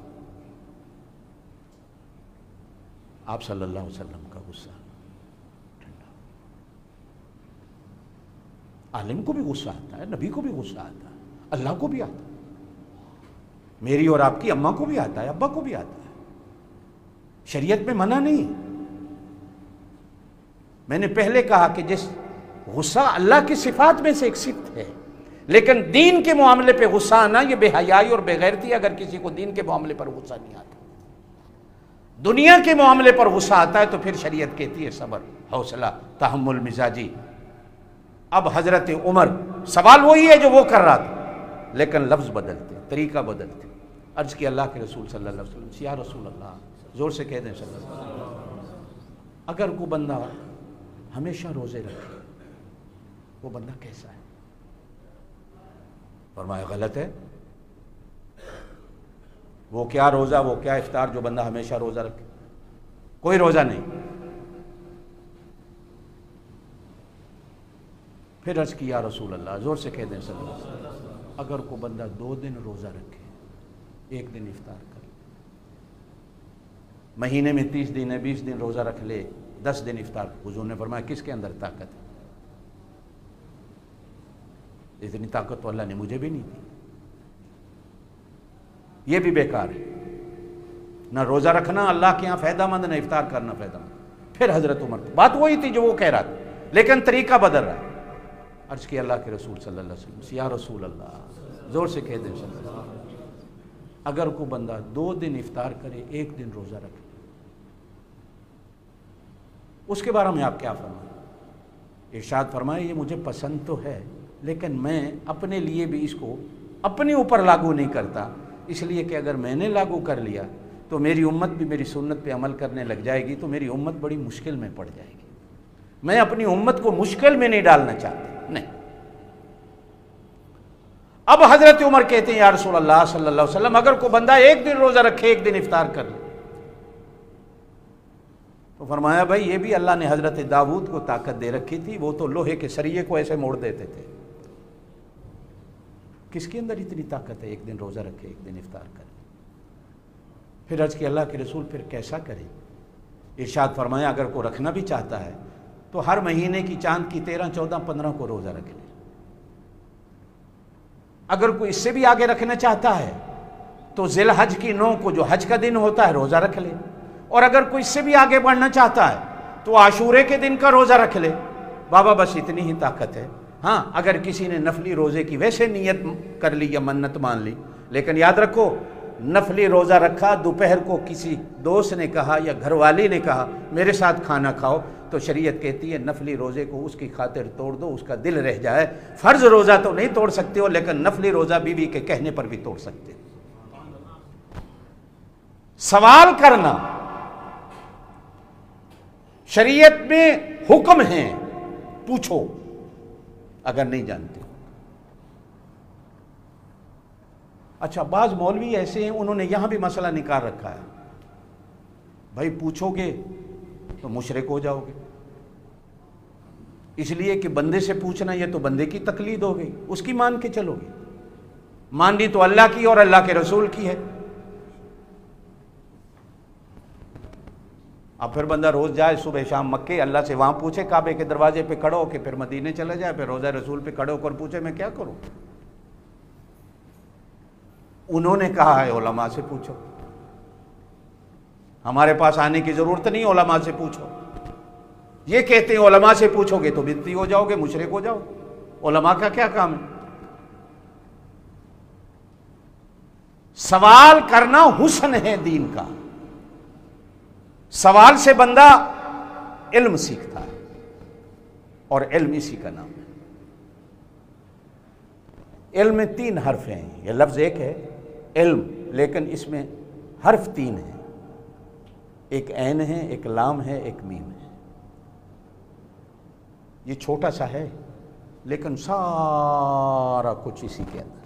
A: आप सल्लल्लाहु अलैहि वसल्लम का गुस्सा ठंडा। आलिम को भी गुस्सा आता है, नबी को भी गुस्सा आता है, अल्लाह को भी आता है, मेरी और आपकी अम्मा को भी आता है, अब्बा को भी आता है। शरीयत में मना नहीं। मैंने पहले कहा कि जिस गुस्सा अल्लाह की सिफात में से एक सिफत है, लेकिन दीन के मामले पे गुस्सा आना ये बेहयाई और बेगैरती। अगर किसी को दीन के मामले पर गुस्सा नहीं आता, दुनिया के मामले पर गुस्सा आता है, तो फिर शरीयत कहती है सब्र, हौसला, तहम्मुल, मिजाजी। अब हजरत उमर सवाल वही है जो वो कर रहा था, लेकिन लफ्ज बदलते, तरीका बदलते। अर्ज की अल्लाह के रसूल सल्लल्लाहु अलैहि वसल्लम, या रसूल अल्लाह, जोर से कह दें सल्लल्लाहु अलैहि वसल्लम, अगर कोई बंदा हमेशा रोजे रखे, वो बंदा कैसा है? फरमाया गलत है। वो क्या रोज़ा, वो क्या इफ्तार जो बंदा हमेशा रोज़ा रखे? कोई रोज़ा नहीं। फिर अर्ज़ किया रसूल अल्लाह, ज़ोर से कह दें सल्लल्लाहु अलैहि वसल्लम, अगर कोई बंदा दो दिन रोज़ा रखे, एक दिन इफ्तार करे, महीने में तीस दिन है, बीस दिन रोज़ा रख ले, दस दिन इफ्तार, हुजूर ने फरमाया किसके अंदर ताकत है? इतनी ताकत तो अल्लाह ने मुझे भी नहीं दी। ये भी बेकार है। ना रोज़ा रखना अल्लाह के यहाँ फ़ायदामंद, ना इफ्तार करना फ़ायदामंद। फिर हज़रत उमर, बात वही थी जो वो कह रहा था, लेकिन तरीका बदल रहा है। अर्ज़ किया अल्लाह के रसूल सल्लल्लाहु अलैहि वसल्लम, या रसूल अल्लाह, ज़ोर से कह दें सल्लल्लाहु अलैहि वसल्लम, अगर कोई बंदा दो दिन इफ्तार करे, एक दिन रोज़ा रखे, उसके बारे में आप क्या फरमाएं? इरशाद फरमाए, ये मुझे पसंद तो है, लेकिन मैं अपने लिए भी इसको अपने ऊपर लागू नहीं करता, इसलिए कि अगर मैंने लागू कर लिया तो मेरी उम्मत भी मेरी सुन्नत पे अमल करने लग जाएगी, तो मेरी उम्मत बड़ी मुश्किल में पड़ जाएगी। मैं अपनी उम्मत को मुश्किल में नहीं डालना चाहता, नहीं। अब हजरत उमर कहते हैं, या रसूल अल्लाह सल्लल्लाहु अलैहि वसल्लम, अगर कोई बंदा एक दिन रोजा रखे, एक दिन इफ्तार कर ले, तो फरमाया भाई ये भी अल्लाह ने हजरत दाऊद को ताकत दे रखी थी, वो तो लोहे के सरिये को ऐसे मोड़ देते थे। किसके अंदर इतनी ताकत है एक दिन रोजा रखे, एक दिन इफ्तार करे? फिर अर्ज की अल्लाह के रसूल, फिर कैसा करे? इरशाद फरमाया, अगर को रखना भी चाहता है तो हर महीने की चांद की तेरह चौदह पंद्रह को रोजा रख ले। अगर कोई इससे भी आगे रखना चाहता है तो जिल हज की नौ को, जो हज का दिन होता है, रोजा रख ले। और अगर कोई इससे भी आगे बढ़ना चाहता है तो आशूरे के दिन का रोजा रख ले। बाबा बस इतनी ही ताकत है। हाँ, अगर किसी ने नफली रोजे की वैसे नियत कर ली या मन्नत मान ली, लेकिन याद रखो, नफली रोजा रखा, दोपहर को किसी दोस्त ने कहा या घरवाली ने कहा मेरे साथ खाना खाओ, तो शरीयत कहती है नफली रोजे को उसकी खातिर तोड़ दो, उसका दिल रह जाए। फर्ज रोजा तो नहीं तोड़ सकते हो, लेकिन नफली रोजा बीवी के कहने पर भी तोड़ सकते हो। सवाल करना शरीयत में हुक्म है, पूछो अगर नहीं जानते। अच्छा, बाज मौलवी ऐसे हैं, उन्होंने यहां भी मसला निकाल रखा है, भाई पूछोगे तो मुशरिक हो जाओगे, इसलिए कि बंदे से पूछना ये तो बंदे की तकलीद हो गई, उसकी मान के चलोगे। माननी तो अल्लाह की और अल्लाह के रसूल की है। अब फिर बंदा रोज जाए सुबह शाम मक्के, अल्लाह से वहां पूछे, काबे के दरवाजे पे खड़ो के फिर मदीने चला जाए, फिर रोजा रसूल पे खड़ो कर पूछे मैं क्या करूं? उन्होंने कहा है उलमा से पूछो, हमारे पास आने की जरूरत नहीं, उलमा से पूछो। ये कहते हैं उलमा से पूछोगे तो बिदती हो जाओगे, मुशरिक हो जाओगे। उलमा का क्या काम है? सवाल करना हुस्न है दीन का। सवाल से बंदा इल्म सीखता है, और इल्म इसी का नाम है। इल्म में तीन हर्फ हैं, यह लफ्ज एक है इल्म, लेकिन इसमें हर्फ तीन हैं, एक ऐन है, एक लाम है, एक मीम है। ये छोटा सा है लेकिन सारा कुछ इसी के अंदर।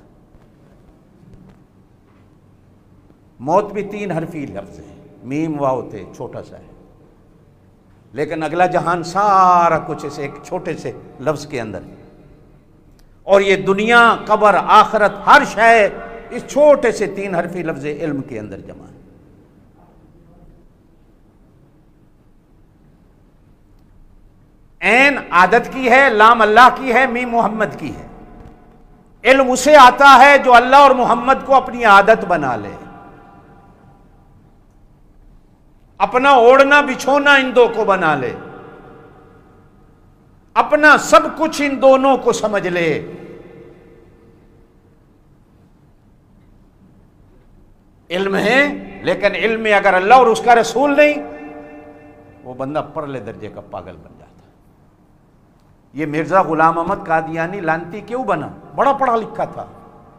A: मौत भी तीन हरफी लफ्ज़ है, मीम वाव ते, छोटा सा है, लेकिन अगला जहान सारा कुछ इस एक छोटे से लफ्ज़ के अंदर है। और ये दुनिया, कब्र, आखिरत, हर शय इस छोटे से तीन हरफी लफ्ज़ इल्म के अंदर जमा है। ऐन आदत की है, लाम अल्लाह की है, मीम मोहम्मद की है। इल्म उसे आता है जो अल्लाह और मोहम्मद को अपनी आदत बना ले। अपना ओढ़ना बिछोना इन दो को बना ले, अपना सब कुछ इन दोनों को समझ ले। इल्म है, लेकिन इल्म में अगर अल्लाह और उसका रसूल नहीं, वो बंदा परले दर्जे का पागल बन जाता। ये मिर्जा गुलाम अहमद कादियानी लानती क्यों बना? बड़ा पढ़ा लिखा था।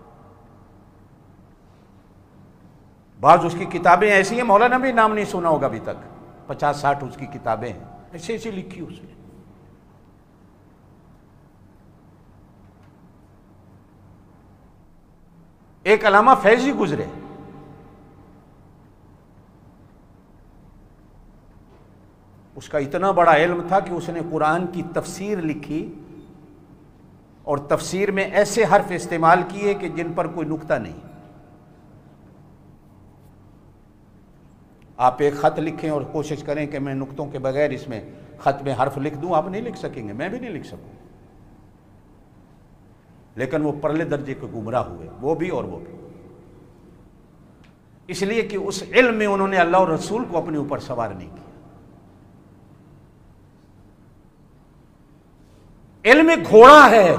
A: बाज उसकी किताबें ऐसी हैं, मौलाना भी नाम नहीं सुना होगा अभी तक, पचास साठ उसकी किताबें हैं, ऐसी ऐसी लिखी उसने। एक अलामा फैजी गुजरे, उसका इतना बड़ा इल्म था कि उसने कुरान की तफसीर लिखी और तफसीर में ऐसे हर्फ इस्तेमाल किए कि जिन पर कोई नुक्ता नहीं। आप एक खत लिखें और कोशिश करें कि मैं नुक्तों के बगैर इसमें खत में हर्फ लिख दूं, आप नहीं लिख सकेंगे, मैं भी नहीं लिख सकूं। लेकिन वो परले दर्जे के गुमराह हुए, वो भी और वो भी, इसलिए कि उस इल्म में उन्होंने अल्लाह और रसूल को अपने ऊपर सवार नहीं किया। इल्म में घोड़ा है,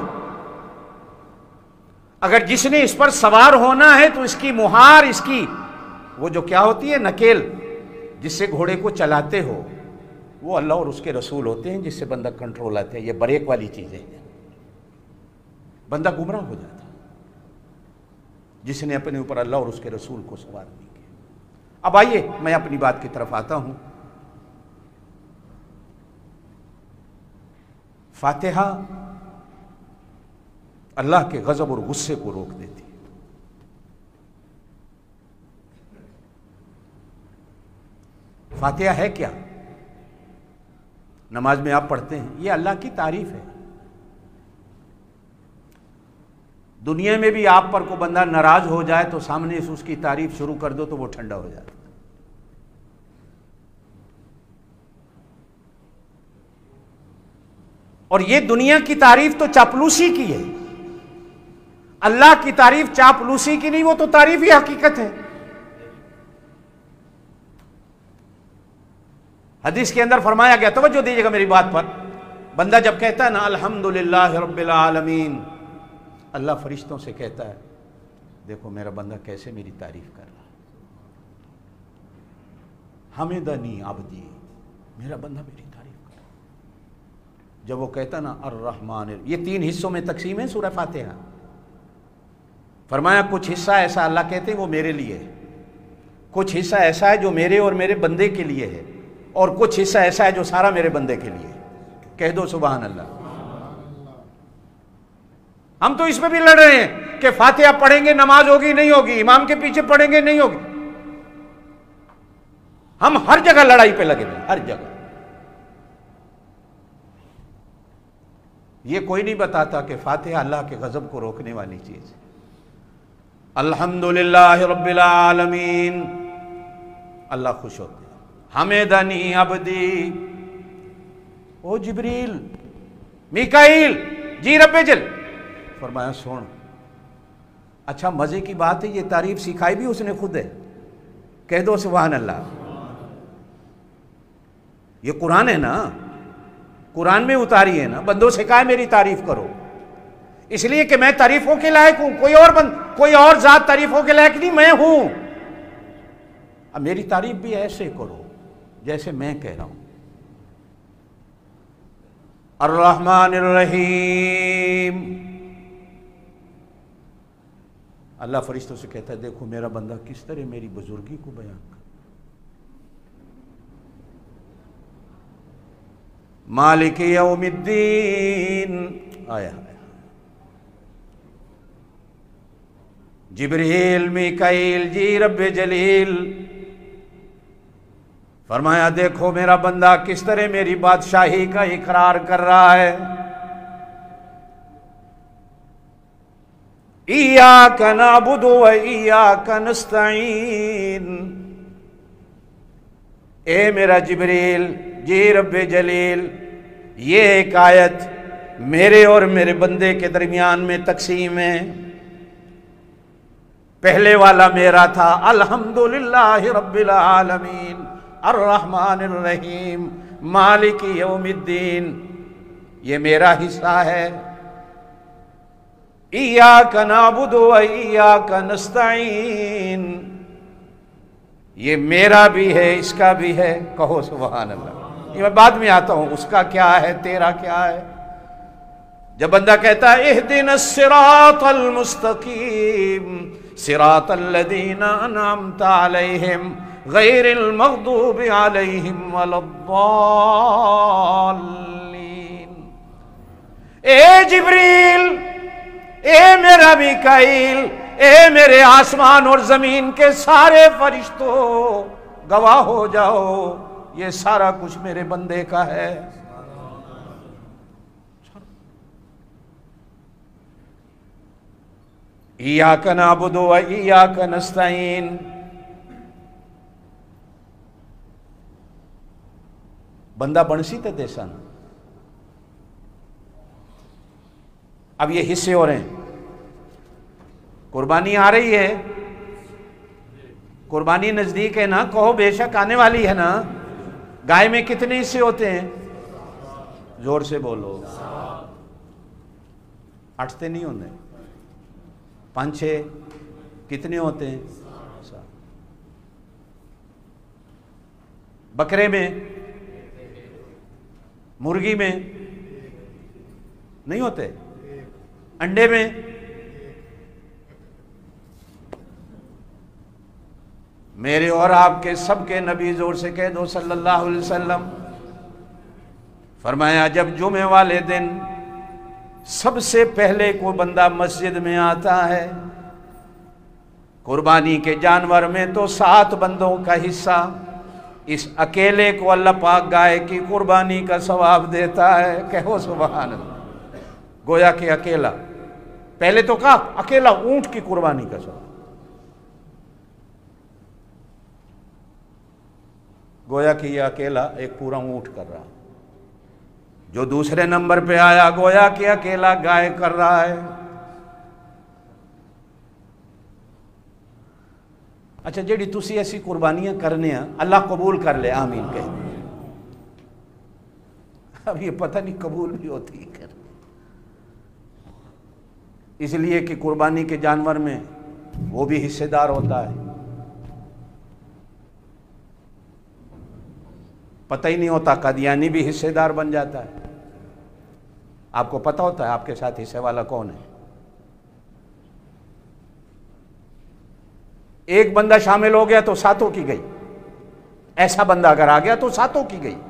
A: अगर जिसने इस पर सवार होना है तो इसकी मुहार, इसकी वो जो क्या होती है नकेल, जिससे घोड़े को चलाते हो, वो अल्लाह और उसके रसूल होते हैं, जिससे बंदा कंट्रोल आते हैं। ये ब्रेक वाली चीजें हैं, बंदा गुमराह हो जाता जिसने अपने ऊपर अल्लाह और उसके रसूल को सवार नहीं किया। अब आइए मैं अपनी बात की तरफ आता हूं। फातिहा अल्लाह के गजब और गुस्से को रोक देती है। फातिहा है क्या? नमाज में आप पढ़ते हैं, ये अल्लाह की तारीफ है। दुनिया में भी आप पर को बंदा नाराज हो जाए तो सामने से उसकी तारीफ शुरू कर दो तो वो ठंडा हो जाता है। और ये दुनिया की तारीफ तो चापलूसी की है, अल्लाह की तारीफ चापलूसी की नहीं, वो तो तारीफ ही हकीकत है। हदीस के अंदर फरमाया गया, तवज्जो दीजिएगा मेरी बात पर, बंदा जब कहता है ना अल्हम्दुलिल्लाह रब्बिल आलमीन, अल्लाह फरिश्तों से कहता है देखो मेरा बंदा कैसे मेरी तारीफ कर रहा है। हमेदनी अब्दी, मेरा बंदा मेरी तारीफ कर रहा है। जब वो कहता ना अर्रहमान, ये तीन हिस्सों में तकसीम है सूरह फातिहा। फरमाया कुछ हिस्सा ऐसा अल्लाह कहते हैं वो मेरे लिए है, कुछ हिस्सा ऐसा है जो मेरे और मेरे बंदे के लिए है, और कुछ हिस्सा ऐसा है जो सारा मेरे बंदे के लिए है। कह दो सुभान अल्लाह। हम तो इसमें भी लड़ रहे हैं कि फातिहा पढ़ेंगे नमाज होगी नहीं होगी, इमाम के पीछे पढ़ेंगे नहीं होगी। हम हर जगह लड़ाई पे लगे हैं, हर जगह। ये कोई नहीं बताता कि फातिहा अल्लाह के गजब को रोकने वाली चीज है। अल्हम्दुलिल्लाह रब्बिल आलमीन, अल्लाह खुश होते हैं। हमेदनी अब्दी, ओ जिब्रील, मीकाईल, जी रब्बे जल, फरमाया सुन, अच्छा मजे की बात है, ये तारीफ सिखाई भी उसने खुद है। कह दो सुभान अल्लाह। ये कुरान है ना, कुरान में उतारी है ना, बंदों से कहा मेरी तारीफ करो, इसलिए कि मैं तारीफों के लायक हूं। कोई और बंद, कोई और जात तारीफों के लायक नहीं, मैं हूं। अब मेरी तारीफ भी ऐसे करो जैसे मैं कह रहा हूं। अर्रहमानिर रहीम, अल्लाह फरिश्तों से कहता है देखो मेरा बंदा किस तरह मेरी बुजुर्गी को बयान कर। मालिक यौमिद्दीन। आया जिब्रील मीकाईल जी रब्बे जलील फरमाया, देखो मेरा बंदा किस तरह मेरी बादशाही का इकरार कर रहा है। इय्याका नअबुदु व इय्याका नस्तईन। ए मेरा जिब्रील जी रब्बे जलील, ये एक आयत मेरे और मेरे बंदे के दरमियान में तकसीम है। पहले वाला मेरा था अल्हम्दुलिल्लाहि रब्बिल आलमीन अर्रहमानिर रहीम मालिकी यौमिद्दीन, ये मेरा हिस्सा है। इय्याका नअबुदु व इय्याका नस्तईन, ये मेरा भी है इसका भी है। कहो सुभान अल्लाह। ये मैं बाद में आता हूं, उसका क्या है तेरा क्या है। जब बंदा कहता है इहदिनस सिरातल मुस्तकीम सिरातल लदीना अनअमता अलैहिम गैरिल मग़दूबि अलैहिम वलद्दाल्लीन। ए जिब्रील, ए मेरा मीकाईल, ए मेरे आसमान और जमीन के सारे फरिश्तों, गवाह हो जाओ ये सारा कुछ मेरे बंदे का है। इय्याका नअबुदु व इय्याका नस्तईन। बंदा बणसी ते देसन। अब ये हिस्से हो रहे हैं, कुर्बानी आ रही है, कुर्बानी नजदीक है ना, कहो बेशक आने वाली है ना। गाय में कितने हिस्से होते हैं? जोर से बोलो। अठते नहीं होते, पांच छह कितने होते हैं? बकरे में, मुर्गी में नहीं होते, अंडे में, मेरे और आपके सबके नबी जोर से कह दो सल्लल्लाहु अलैहि वसल्लम फरमाया, जब जुमे वाले दिन सबसे पहले कोई बंदा मस्जिद में आता है, कुर्बानी के जानवर में तो सात बंदों का हिस्सा, इस अकेले को अल्लाह पाक गाय की कुर्बानी का सवाब देता है। कहो सुभान अल्लाह। गोया कि अकेला, पहले तो कहा अकेला ऊंट की कुर्बानी का सवाब, गोया कि यह अकेला एक पूरा ऊंट कर रहा। जो दूसरे नंबर पे आया, गोया कि अकेला गाय कर रहा है। अच्छा, जेड़ी तुसी ऐसी कुर्बानियां करने अल्लाह कबूल कर ले, आमीन कह। अब ये पता नहीं कबूल भी होती कर, इसलिए कि कुर्बानी के जानवर में वो भी हिस्सेदार होता है। पता ही नहीं होता, कादियानी भी हिस्सेदार बन जाता है। आपको पता होता है आपके साथ हिस्से वाला कौन है। एक बंदा शामिल हो गया तो सातों की गई, ऐसा बंदा अगर आ गया तो सातों की गई।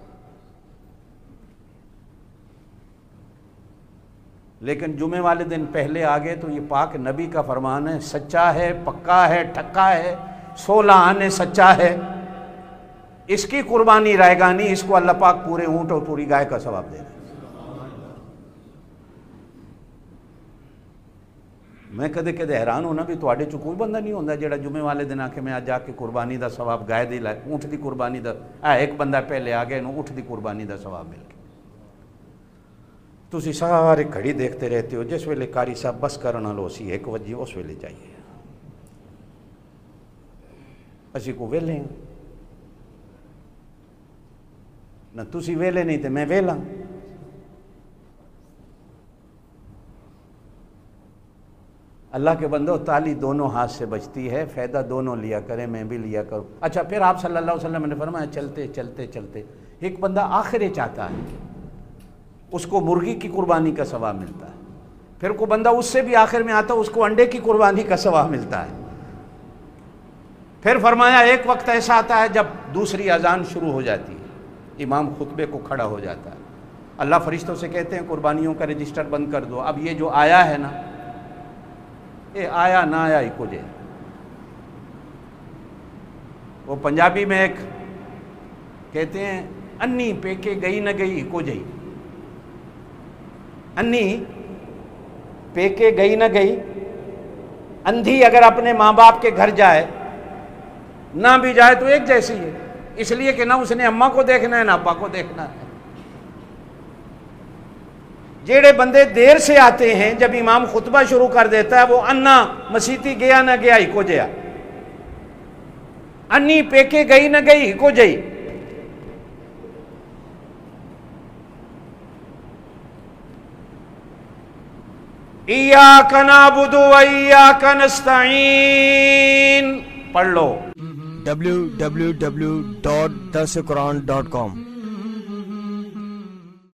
A: लेकिन जुमे वाले दिन पहले आ गए तो ये पाक नबी का फरमान है, सच्चा है, पक्का है, ठक्का है, सोलह आने सच्चा है, इसकी कुर्बानी रहेगा नहीं, इसको अल्लाह पाक पूरे ऊंट और पूरी गाय का सवाब दे दे। मैं कदे कदे हैरान होना भी तुहाडे चो कोई बंदा नहीं होंदा जेड़ा जुमे वाले दिन आके मैं आज जाके कुर्बानी का सवाब गाय दी लाए, ऊंट की कुर्बानी का। आ एक बंदा पहले आ गया, ऊंट की कुर्बानी का सवाब मिल गया। तुसी सारे घड़ी देखते रहते हो, जिस वेले कारी साहब बस करना लो सी एक बजे उस वेले जाइए, असी को वेले ना, तुसी वेले नहीं तो मैं वेला। अल्लाह के बंदो, ताली दोनों हाथ से बजती है, फ़ायदा दोनों लिया करें, मैं भी लिया करूँ। अच्छा, फिर आप सल्लल्लाहु अलैहि वसल्लम ने फरमाया, चलते चलते चलते एक बंदा आखिर चाहता है, उसको मुर्गी की कुर्बानी का सवाब मिलता है। फिर को बंदा उससे भी आखिर में आता है, उसको अंडे की कुर्बानी का सवाब मिलता है। फिर फरमाया एक वक्त ऐसा आता है जब दूसरी अजान शुरू हो जाती है, इमाम खुतबे को खड़ा हो जाता है। अल्लाह फरिश्तों से कहते हैं कुर्बानियों का रजिस्टर बंद कर दो। अब ये जो आया है ना, ये आया ना आया ही कुछ। वो पंजाबी में एक कहते हैं अन्नी पेके गई न गई को जई। अन्नी पेके गई न गई, अंधी अगर अपने माँ बाप के घर जाए ना भी जाए तो एक जैसी है, इसलिए कि ना उसने अम्मा को देखना है ना अब्बा को देखना है। जेड़े बंदे देर से आते हैं, जब इमाम खुतबा शुरू कर देता है, वो अन्ना मसीती गया ना गया ही को जया, अन्नी पेके गई न गई को जई। इय्याका नअबुदु व इय्याका नस्तईन पढ़ लो।
B: W W W dot Dars Quran dot com